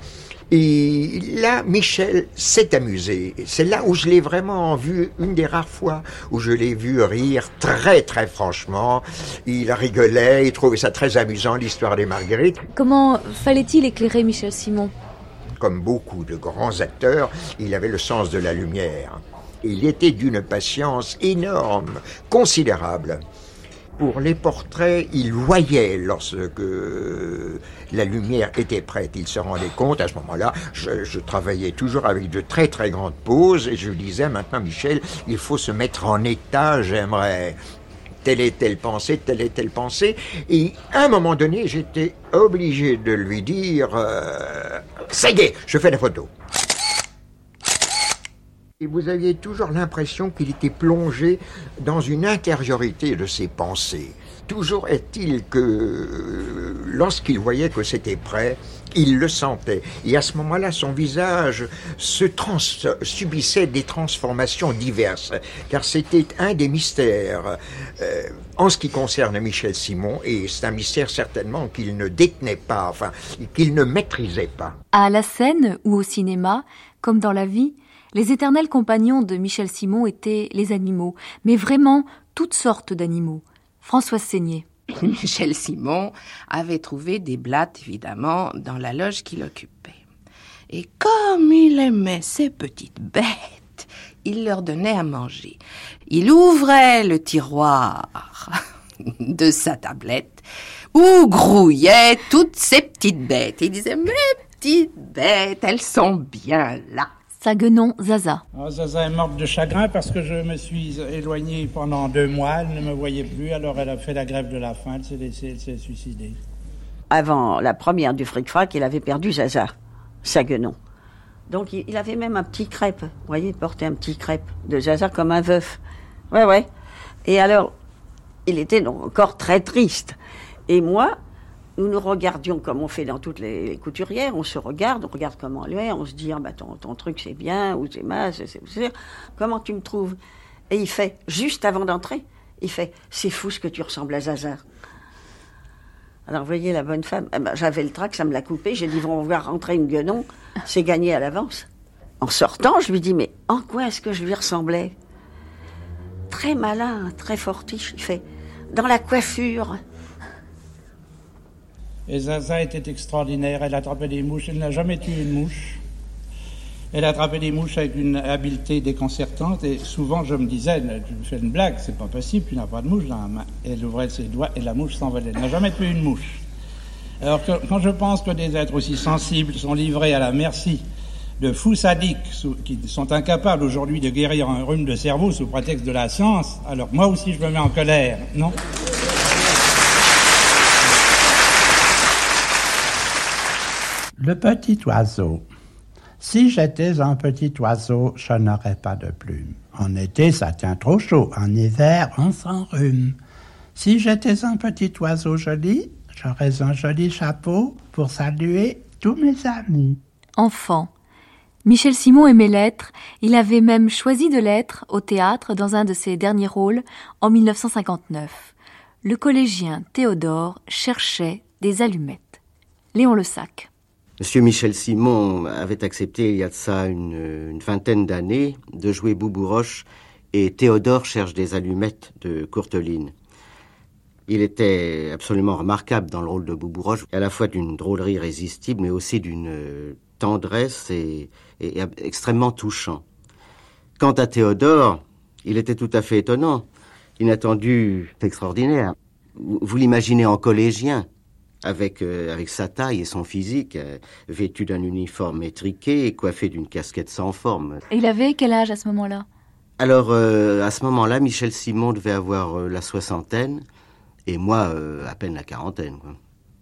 Et là, Michel s'est amusé. C'est là où je l'ai vraiment vu, une des rares fois où je l'ai vu rire très très franchement. Il rigolait, il trouvait ça très amusant, l'histoire des marguerites. Comment fallait-il éclairer Michel Simon ? Comme beaucoup de grands acteurs, il avait le sens de la lumière. Il était d'une patience énorme, considérable. Pour les portraits, il voyait lorsque la lumière était prête. Il se rendait compte, à ce moment-là, je, je travaillais toujours avec de très très grandes pauses et je lui disais, maintenant Michel, il faut se mettre en état, j'aimerais telle et telle pensée, telle et telle pensée. Et à un moment donné, j'étais obligé de lui dire, euh, ça y est, je fais la photo. Et vous aviez toujours l'impression qu'il était plongé dans une intériorité de ses pensées. Toujours est-il que lorsqu'il voyait que c'était prêt, il le sentait. Et à ce moment-là, son visage se trans- subissait des transformations diverses, car c'était un des mystères euh, en ce qui concerne Michel Simon, et c'est un mystère certainement qu'il ne détenait pas, enfin, qu'il ne maîtrisait pas. À la scène ou au cinéma, comme dans la vie, les éternels compagnons de Michel Simon étaient les animaux, mais vraiment toutes sortes d'animaux. Françoise Seigné. Michel Simon avait trouvé des blattes, évidemment, dans la loge qu'il occupait. Et comme il aimait ces petites bêtes, il leur donnait à manger. Il ouvrait le tiroir de sa tablette où grouillaient toutes ces petites bêtes. Il disait « Mes petites bêtes, elles sont bien là ». Saguenon Zaza. Oh, Zaza est morte de chagrin parce que je me suis éloigné pendant deux mois, elle ne me voyait plus, alors elle a fait la grève de la faim, elle s'est laissée, elle s'est suicidée. Avant la première du Fric-Frac, il avait perdu Zaza, Saguenon. Donc il avait même un petit crêpe, vous voyez, il portait un petit crêpe de Zaza comme un veuf. Ouais, ouais. Et alors, il était donc encore très triste. Et moi, nous nous regardions comme on fait dans toutes les, les couturières, on se regarde, on regarde comment elle est, on se dit, ah, bah, ton, ton truc c'est bien, ou c'est mal, c'est, c'est, c'est, comment tu me trouves ? Et il fait, juste avant d'entrer, il fait, c'est fou ce que tu ressembles à Zaza. Alors vous voyez la bonne femme, eh ben, j'avais le trac, ça me l'a coupé, j'ai dit, on va rentrer une guenon, c'est gagné à l'avance. En sortant, je lui dis, mais en quoi est-ce que je lui ressemblais ? Très malin, très fortiche, il fait, dans la coiffure. Et Zaza était extraordinaire, elle attrapait des mouches, elle n'a jamais tué une mouche. Elle attrapait des mouches avec une habileté déconcertante, et souvent je me disais, tu me fais une blague, c'est pas possible, tu n'as pas de mouche dans la main. Elle ouvrait ses doigts et la mouche s'envolait. Elle n'a jamais tué une mouche. Alors que, quand je pense que des êtres aussi sensibles sont livrés à la merci de fous sadiques sous, qui sont incapables aujourd'hui de guérir un rhume de cerveau sous prétexte de la science, alors moi aussi je me mets en colère, non? Le petit oiseau. Si j'étais un petit oiseau, je n'aurais pas de plumes. En été, ça tient trop chaud. En hiver, on s'enrhume. Si j'étais un petit oiseau joli, j'aurais un joli chapeau pour saluer tous mes amis. Enfant, Michel Simon aimait l'être. Il avait même choisi de l'être au théâtre dans un de ses derniers rôles en mille neuf cent cinquante-neuf. Le collégien Théodore cherchait des allumettes. Léon Le Sac. Monsieur Michel Simon avait accepté il y a de ça une, une vingtaine d'années de jouer Boubou-Roche et Théodore cherche des allumettes de Courteline. Il était absolument remarquable dans le rôle de Boubou-Roche, à la fois d'une drôlerie irrésistible mais aussi d'une tendresse et, et, et extrêmement touchant. Quant à Théodore, il était tout à fait étonnant, inattendu, extraordinaire. Vous, vous l'imaginez en collégien, avec, euh, avec sa taille et son physique, euh, vêtu d'un uniforme étriqué et coiffé d'une casquette sans forme. Et il avait quel âge à ce moment-là? Alors, euh, à ce moment-là, Michel Simon devait avoir euh, la soixantaine, et moi, euh, à peine la quarantaine, quoi.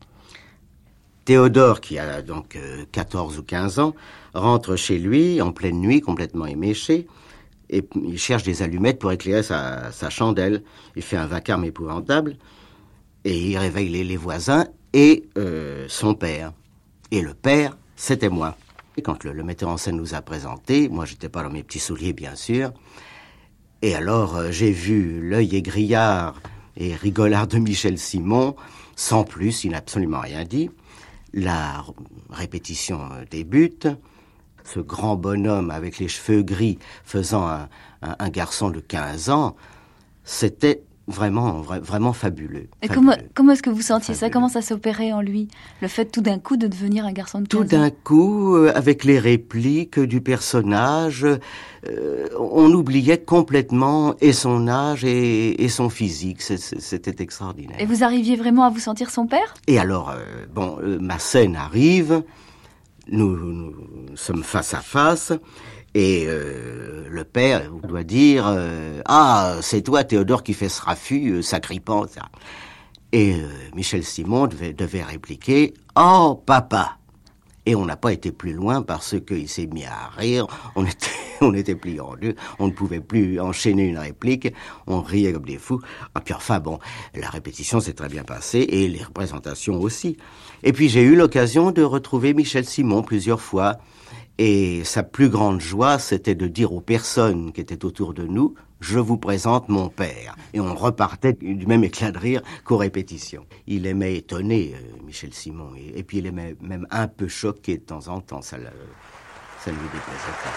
Théodore, qui a donc euh, quatorze ou quinze ans, rentre chez lui en pleine nuit, complètement éméché, et il cherche des allumettes pour éclairer sa, sa chandelle. Il fait un vacarme épouvantable, et il réveille les, les voisins, et euh, son père. Et le père, c'était moi. Et quand le, le metteur en scène nous a présentés, moi j'étais pas dans mes petits souliers bien sûr, et alors euh, j'ai vu l'œil égrillard et rigolard de Michel Simon, sans plus, il n'a absolument rien dit. La répétition débute, ce grand bonhomme avec les cheveux gris faisant un, un, un garçon de quinze ans, c'était Vraiment, vra- vraiment fabuleux. Et fabuleux. comment, comment est-ce que vous sentiez fabuleux. Ça? Comment ça s'opérait en lui? Le fait tout d'un coup de devenir un garçon de quinze ans? Tout d'un coup, euh, avec les répliques du personnage, euh, on oubliait complètement et son âge et, et son physique. C'est, c'était extraordinaire. Et vous arriviez vraiment à vous sentir son père? Et alors, euh, bon, euh, ma scène arrive, nous, nous sommes face à face. Et euh, le père doit dire euh, « Ah, c'est toi, Théodore, qui fais ce raffut, euh, sacripant. » Et euh, Michel Simon devait, devait répliquer « Oh, papa !» Et on n'a pas été plus loin parce qu'il s'est mis à rire, on était, on était pliés en deux, on ne pouvait plus enchaîner une réplique, on riait comme des fous. Et puis enfin bon, la répétition s'est très bien passée et les représentations aussi. Et puis j'ai eu l'occasion de retrouver Michel Simon plusieurs fois. Et sa plus grande joie, c'était de dire aux personnes qui étaient autour de nous, « Je vous présente mon père ». Et on repartait du même éclat de rire qu'aux répétitions. Il aimait étonner, euh, Michel Simon, et, et puis il aimait même un peu choquer de temps en temps, ça, euh, ça ne lui déplaisait pas.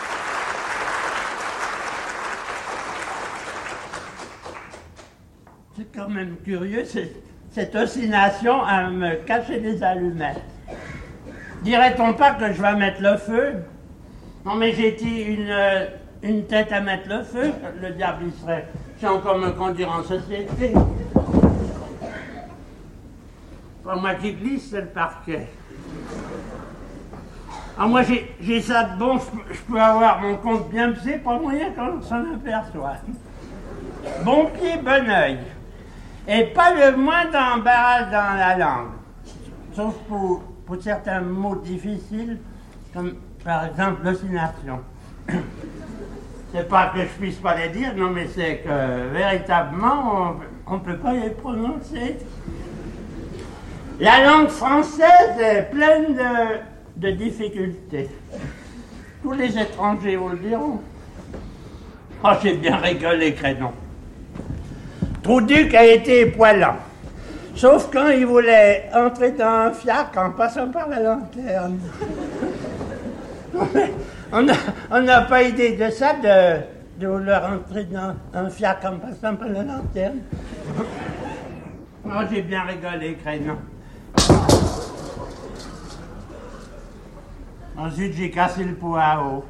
C'est quand même curieux, c'est, cette oscillation à me cacher des allumettes. Dirait-on pas que je vais mettre le feu? Non, mais j'ai-t-il une, euh, une tête à mettre le feu? Le diable, il serait... C'est encore me conduire en société. Pour moi qui glisse, c'est le parquet. Alors moi, j'ai, j'ai ça de bon, je, je peux avoir mon compte bien pesé, pas moyen qu'on s'en aperçoit. Bon pied, bon oeil. Et pas le moindre embarras dans la langue. Sauf pour... pour certains mots difficiles, comme par exemple l'oscillation. C'est pas que je puisse pas les dire, non, mais c'est que véritablement, on ne peut pas les prononcer. La langue française est pleine de, de difficultés. Tous les étrangers vous le diront. Oh, j'ai bien rigolé, crénon. Trouduc a été poilant. Sauf quand il voulait entrer dans un fiacre en passant par la lanterne. On n'a pas idée de ça, de, de vouloir entrer dans un fiacre en passant par la lanterne. Oh, j'ai bien rigolé, crénon. Ensuite, j'ai cassé le poireau.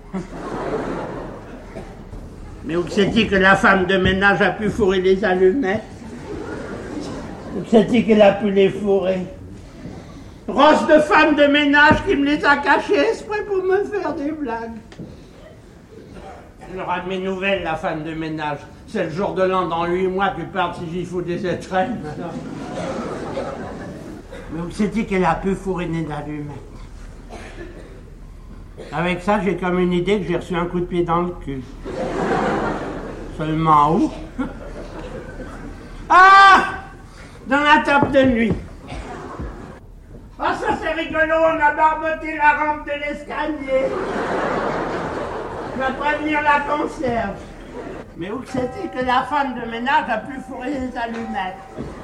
Mais où c'est-il que la femme de ménage a pu fourrer les allumettes? C'est-il qu'elle a pu les fourrer? Brosse de femme de ménage qui me les a cachées exprès pour me faire des blagues. Elle aura de mes nouvelles, la femme de ménage. C'est le jour de l'an, dans huit mois, tu parles si j'y fous des étrennes. Mais vous savez qu'elle a pu fourriner d'allumettes. Avec ça, j'ai comme une idée que j'ai reçu un coup de pied dans le cul. Seulement où? Ah! Dans la table de nuit. Ah, ça c'est rigolo, on a barboté la rampe de l'escalier. Je vais prévenir la concierge. Mais où c'était que la femme de ménage a pu fourrer les allumettes?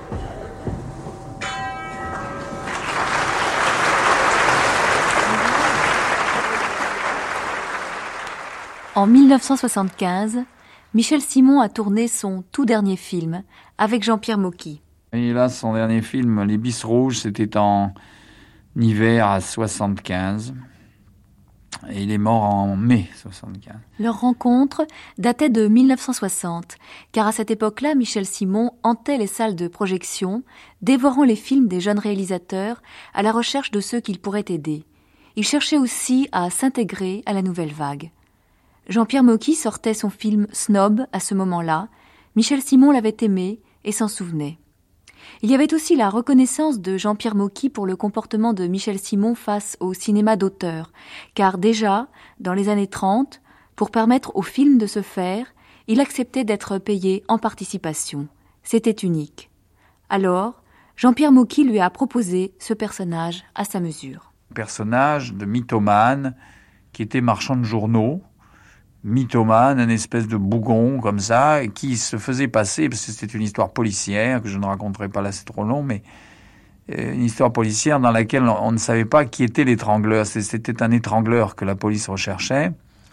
En mille neuf cent soixante-quinze, Michel Simon a tourné son tout dernier film avec Jean-Pierre Mocky. Et là, son dernier film, Les Bis Rouges, c'était en hiver à soixante-quinze. Et il est mort en mai soixante-quinze. Leur rencontre datait de mille neuf cent soixante, car à cette époque-là, Michel Simon hantait les salles de projection, dévorant les films des jeunes réalisateurs à la recherche de ceux qu'il pourrait aider. Il cherchait aussi à s'intégrer à la nouvelle vague. Jean-Pierre Mocky sortait son film Snob à ce moment-là. Michel Simon l'avait aimé et s'en souvenait. Il y avait aussi la reconnaissance de Jean-Pierre Mocky pour le comportement de Michel Simon face au cinéma d'auteur, car déjà, dans les années trente, pour permettre au film de se faire, il acceptait d'être payé en participation. C'était unique. Alors, Jean-Pierre Mocky lui a proposé ce personnage à sa mesure. Un personnage de mythomane qui était marchand de journaux, mythomane, une espèce de bougon comme ça, qui se faisait passer, parce que c'était une histoire policière, que je ne raconterai pas là, c'est trop long, mais une histoire policière dans laquelle on ne savait pas qui était l'étrangleur. C'était un étrangleur que la police recherchait.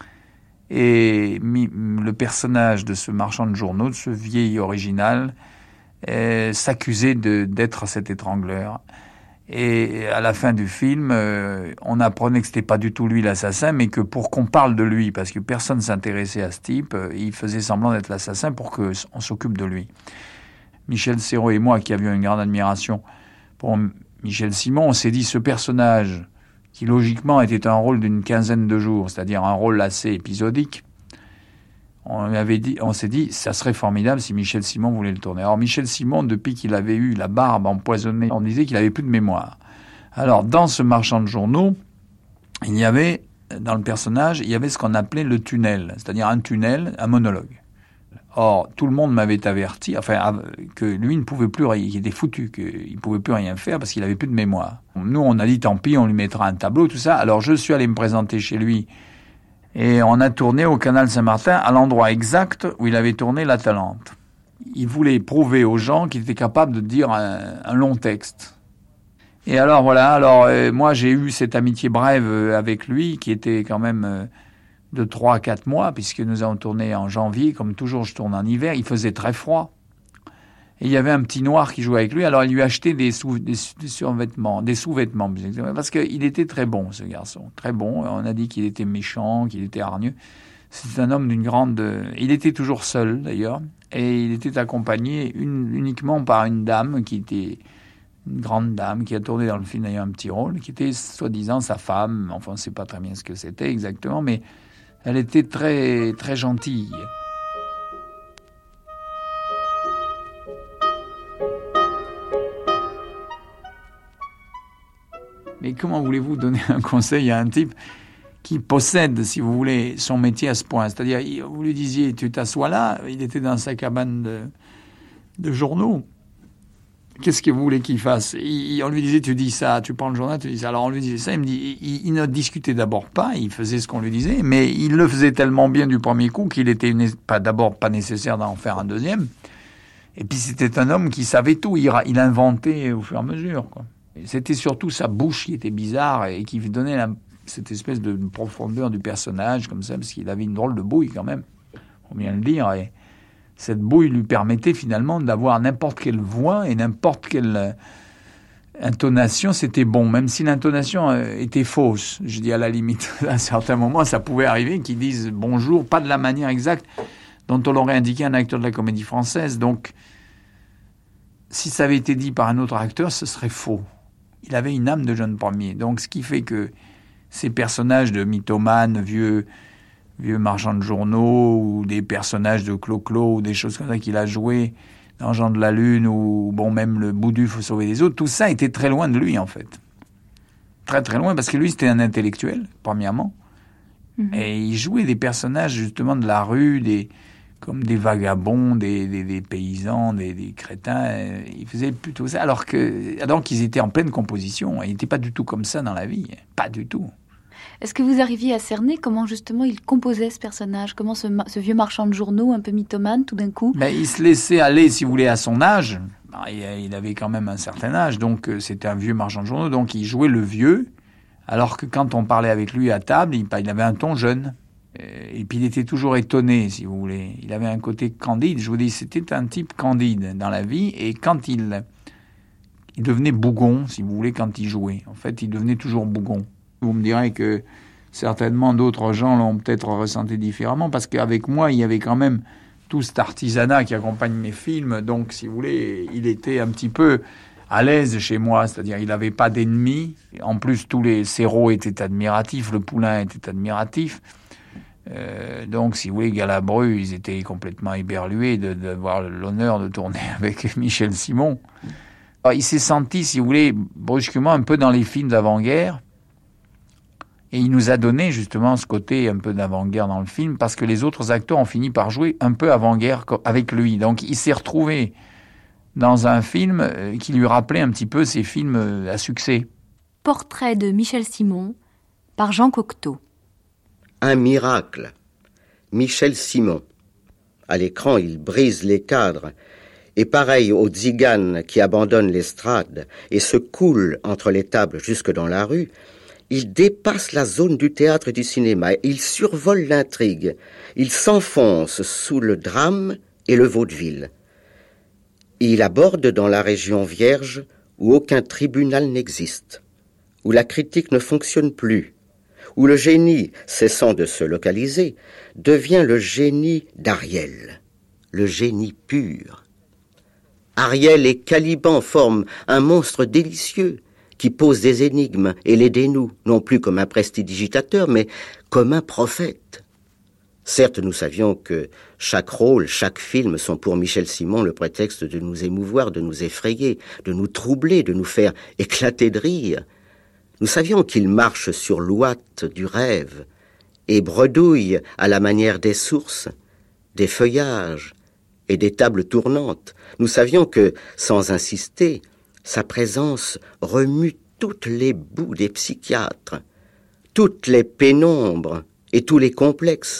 Et le personnage de ce marchand de journaux, de ce vieil original, euh, s'accusait de, d'être cet étrangleur. Et à la fin du film, euh, on apprenait que c'était pas du tout lui l'assassin, mais que pour qu'on parle de lui, parce que personne s'intéressait à ce type, euh, il faisait semblant d'être l'assassin pour qu'on s'occupe de lui. Michel Serrault et moi, qui avions une grande admiration pour Michel Simon, on s'est dit, ce personnage, qui logiquement était un rôle d'une quinzaine de jours, c'est-à-dire un rôle assez épisodique, on avait dit, on s'est dit, ça serait formidable si Michel Simon voulait le tourner. Alors Michel Simon, depuis qu'il avait eu la barbe empoisonnée, on disait qu'il avait plus de mémoire. Alors dans ce marchand de journaux, il y avait, dans le personnage, il y avait ce qu'on appelait le tunnel, c'est-à-dire un tunnel, un monologue. Or, tout le monde m'avait averti, enfin, que lui ne pouvait plus rien, qu'il était foutu, qu'il ne pouvait plus rien faire parce qu'il avait plus de mémoire. Nous, on a dit, tant pis, on lui mettra un tableau, tout ça. Alors, je suis allé me présenter chez lui et on a tourné au Canal Saint-Martin à l'endroit exact où il avait tourné l'Atalante. Il voulait prouver aux gens qu'il était capable de dire un, un long texte. Et alors, voilà, alors, euh, moi, j'ai eu cette amitié brève avec lui qui était quand même... Euh, de trois à quatre mois, puisque nous avons tourné en janvier. Comme toujours, je tourne en hiver. Il faisait très froid. Et il y avait un petit noir qui jouait avec lui. Alors, il lui achetait des, sous, des, des survêtements, des sous-vêtements, parce qu'il était très bon, ce garçon. Très bon. On a dit qu'il était méchant, qu'il était hargneux. C'est un homme d'une grande... Il était toujours seul, d'ailleurs. Et il était accompagné une, uniquement par une dame qui était... Une grande dame qui a tourné dans le film, d'ailleurs, un petit rôle, qui était soi-disant sa femme. Enfin, on ne sait pas très bien ce que c'était exactement, mais... Elle était très, très gentille. Mais comment voulez-vous donner un conseil à un type qui possède, si vous voulez, son métier à ce point? C'est-à-dire, vous lui disiez, tu t'assois là, il était dans sa cabane de, de journaux. Qu'est-ce que vous voulez qu'il fasse? il, On lui disait, tu dis ça, tu prends le journal, tu dis ça. Alors on lui disait ça, il me dit, il, il ne discutait d'abord pas, il faisait ce qu'on lui disait, mais il le faisait tellement bien du premier coup qu'il était une, pas, d'abord pas nécessaire d'en faire un deuxième. Et puis c'était un homme qui savait tout, il, il inventait au fur et à mesure, quoi. Et c'était surtout sa bouche qui était bizarre et qui donnait la, cette espèce de profondeur du personnage, comme ça, parce qu'il avait une drôle de bouille quand même, faut bien le dire, et cette bouille lui permettait finalement d'avoir n'importe quelle voix et n'importe quelle intonation, c'était bon, même si l'intonation était fausse. Je dis à la limite, à un certain moment, ça pouvait arriver qu'ils disent bonjour, pas de la manière exacte dont on l'aurait indiqué un acteur de la Comédie Française. Donc, si ça avait été dit par un autre acteur, ce serait faux. il avait une âme de jeune premier. Donc, ce qui fait que ces personnages de mythomanes, vieux, vieux marchands de journaux, ou des personnages de Clo-Clo, ou des choses comme ça qu'il a joué dans Jean de la Lune, ou bon, même le Boudu, faut sauver les autres, tout ça était très loin de lui, en fait. Très, très loin, parce que lui, c'était un intellectuel, premièrement. Mmh. Et il jouait des personnages, justement, de la rue, des, comme des vagabonds, des, des, des paysans, des, des crétins. Il faisait plutôt ça, alors que, alors qu'ils étaient en pleine composition. Il n'était pas du tout comme ça dans la vie. Pas du tout. Est-ce que vous arriviez à cerner comment, justement, il composait ce personnage? Comment ce, ce vieux marchand de journaux, un peu mythomane, tout d'un coup? Ben, il se laissait aller, si vous voulez, à son âge. Il avait quand même un certain âge, donc c'était un vieux marchand de journaux, donc il jouait le vieux, alors que quand on parlait avec lui à table, il, il avait un ton jeune. Et puis il était toujours étonné, si vous voulez. Il avait un côté candide. Je vous dis, c'était un type candide dans la vie. Et quand il, il devenait bougon, si vous voulez, quand il jouait. En fait, il devenait toujours bougon. Vous me direz que certainement d'autres gens l'ont peut-être ressenti différemment, parce qu'avec moi, il y avait quand même tout cet artisanat qui accompagne mes films. Donc, si vous voulez, il était un petit peu à l'aise chez moi. C'est-à-dire, il n'avait pas d'ennemis. En plus, tous les Serrault étaient admiratifs. Le Poulain était admiratif. Euh, donc, si vous voulez, Galabru, ils étaient complètement éberlués de, d'avoir l'honneur de tourner avec Michel Simon. Alors, il s'est senti, si vous voulez, brusquement un peu dans les films d'avant-guerre. Et il nous a donné justement ce côté un peu d'avant-guerre dans le film, parce que les autres acteurs ont fini par jouer un peu avant-guerre avec lui. Donc, il s'est retrouvé dans un film qui lui rappelait un petit peu ses films à succès. Portrait de Michel Simon par Jean Cocteau. Un miracle. Michel Simon. À l'écran, il brise les cadres. Et pareil aux tziganes qui abandonnent l'estrade et se coulent entre les tables jusque dans la rue, il dépasse la zone du théâtre et du cinéma. Il survole l'intrigue. Il s'enfonce sous le drame et le vaudeville. Il aborde dans la région vierge où aucun tribunal n'existe, où la critique ne fonctionne plus, où le génie, cessant de se localiser, devient le génie d'Ariel, le génie pur. Ariel et Caliban forment un monstre délicieux qui pose des énigmes et les dénoue, non plus comme un prestidigitateur, mais comme un prophète. Certes, nous savions que chaque rôle, chaque film sont pour Michel Simon le prétexte de nous émouvoir, de nous effrayer, de nous troubler, de nous faire éclater de rire. Nous savions qu'il marche sur l'ouate du rêve et bredouille à la manière des sources, des feuillages et des tables tournantes. Nous savions que, sans insister, sa présence remue toutes les boues des psychiatres, toutes les pénombres et tous les complexes.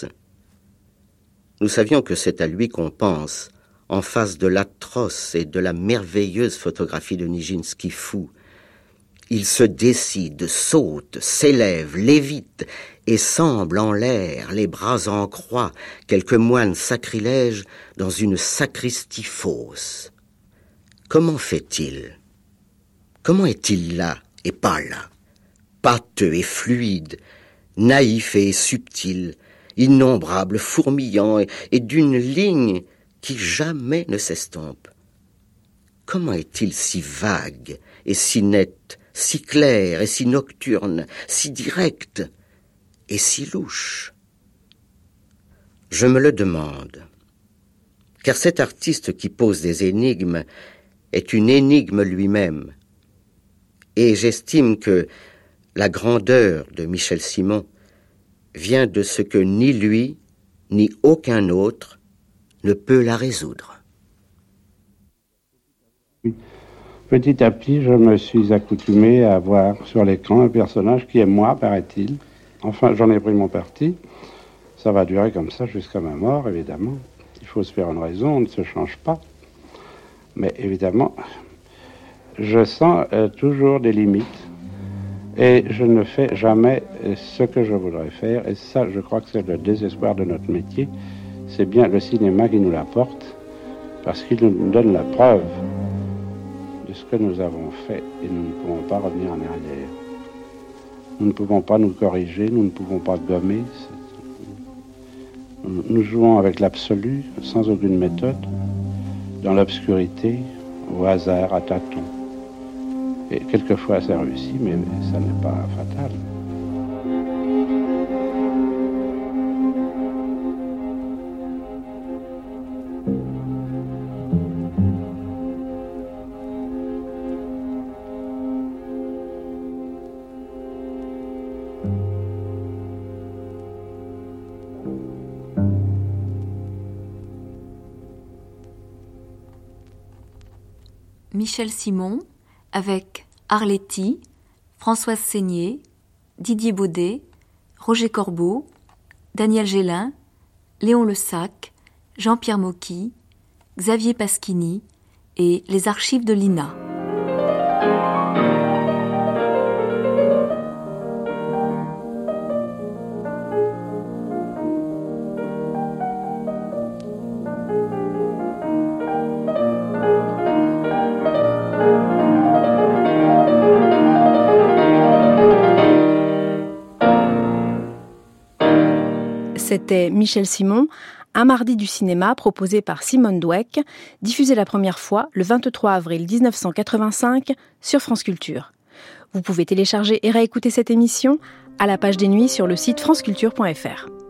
Nous savions que c'est à lui qu'on pense, en face de l'atroce et de la merveilleuse photographie de Nijinsky fou. Il se décide, saute, s'élève, lévite et semble en l'air, les bras en croix, quelques moines sacrilèges dans une sacristie fausse. Comment fait-il? Comment est-il là et pas là? Pâteux et fluide, naïf et subtil, innombrable, fourmillant et, et d'une ligne qui jamais ne s'estompe. Comment est-il si vague et si net, si clair et si nocturne, si direct et si louche? Je me le demande, car cet artiste qui pose des énigmes est une énigme lui-même, et j'estime que la grandeur de Michel Simon vient de ce que ni lui, ni aucun autre ne peut la résoudre. Petit à petit, je me suis accoutumé à voir sur l'écran un personnage qui est moi, paraît-il. Enfin, j'en ai pris mon parti. Ça va durer comme ça jusqu'à ma mort, évidemment. Il faut se faire une raison, on ne se change pas. Mais évidemment, je sens euh, toujours des limites. Et je ne fais jamais ce que je voudrais faire. Et ça, je crois que c'est le désespoir de notre métier. C'est bien le cinéma qui nous l'apporte, parce qu'il nous donne la preuve de ce que nous avons fait, et nous ne pouvons pas revenir en arrière. Nous ne pouvons pas nous corriger, nous ne pouvons pas gommer. Nous jouons avec l'absolu, sans aucune méthode, dans l'obscurité, au hasard, à tâtons. Et quelquefois ça réussit, mais ça n'est pas fatal. Michel Simon, avec Arletty, Françoise Seigné, Didier Baudet, Roger Corbeau, Daniel Gélin, Léon Lesac, Jean-Pierre Mocky, Xavier Pasquini et les archives de l'I N A. C'était Michel Simon, Un mardi du cinéma proposé par Simone Dweck, diffusé la première fois le vingt-trois avril dix-neuf cent quatre-vingt-cinq sur France Culture. Vous pouvez télécharger et réécouter cette émission à la page des nuits sur le site franceculture point f r.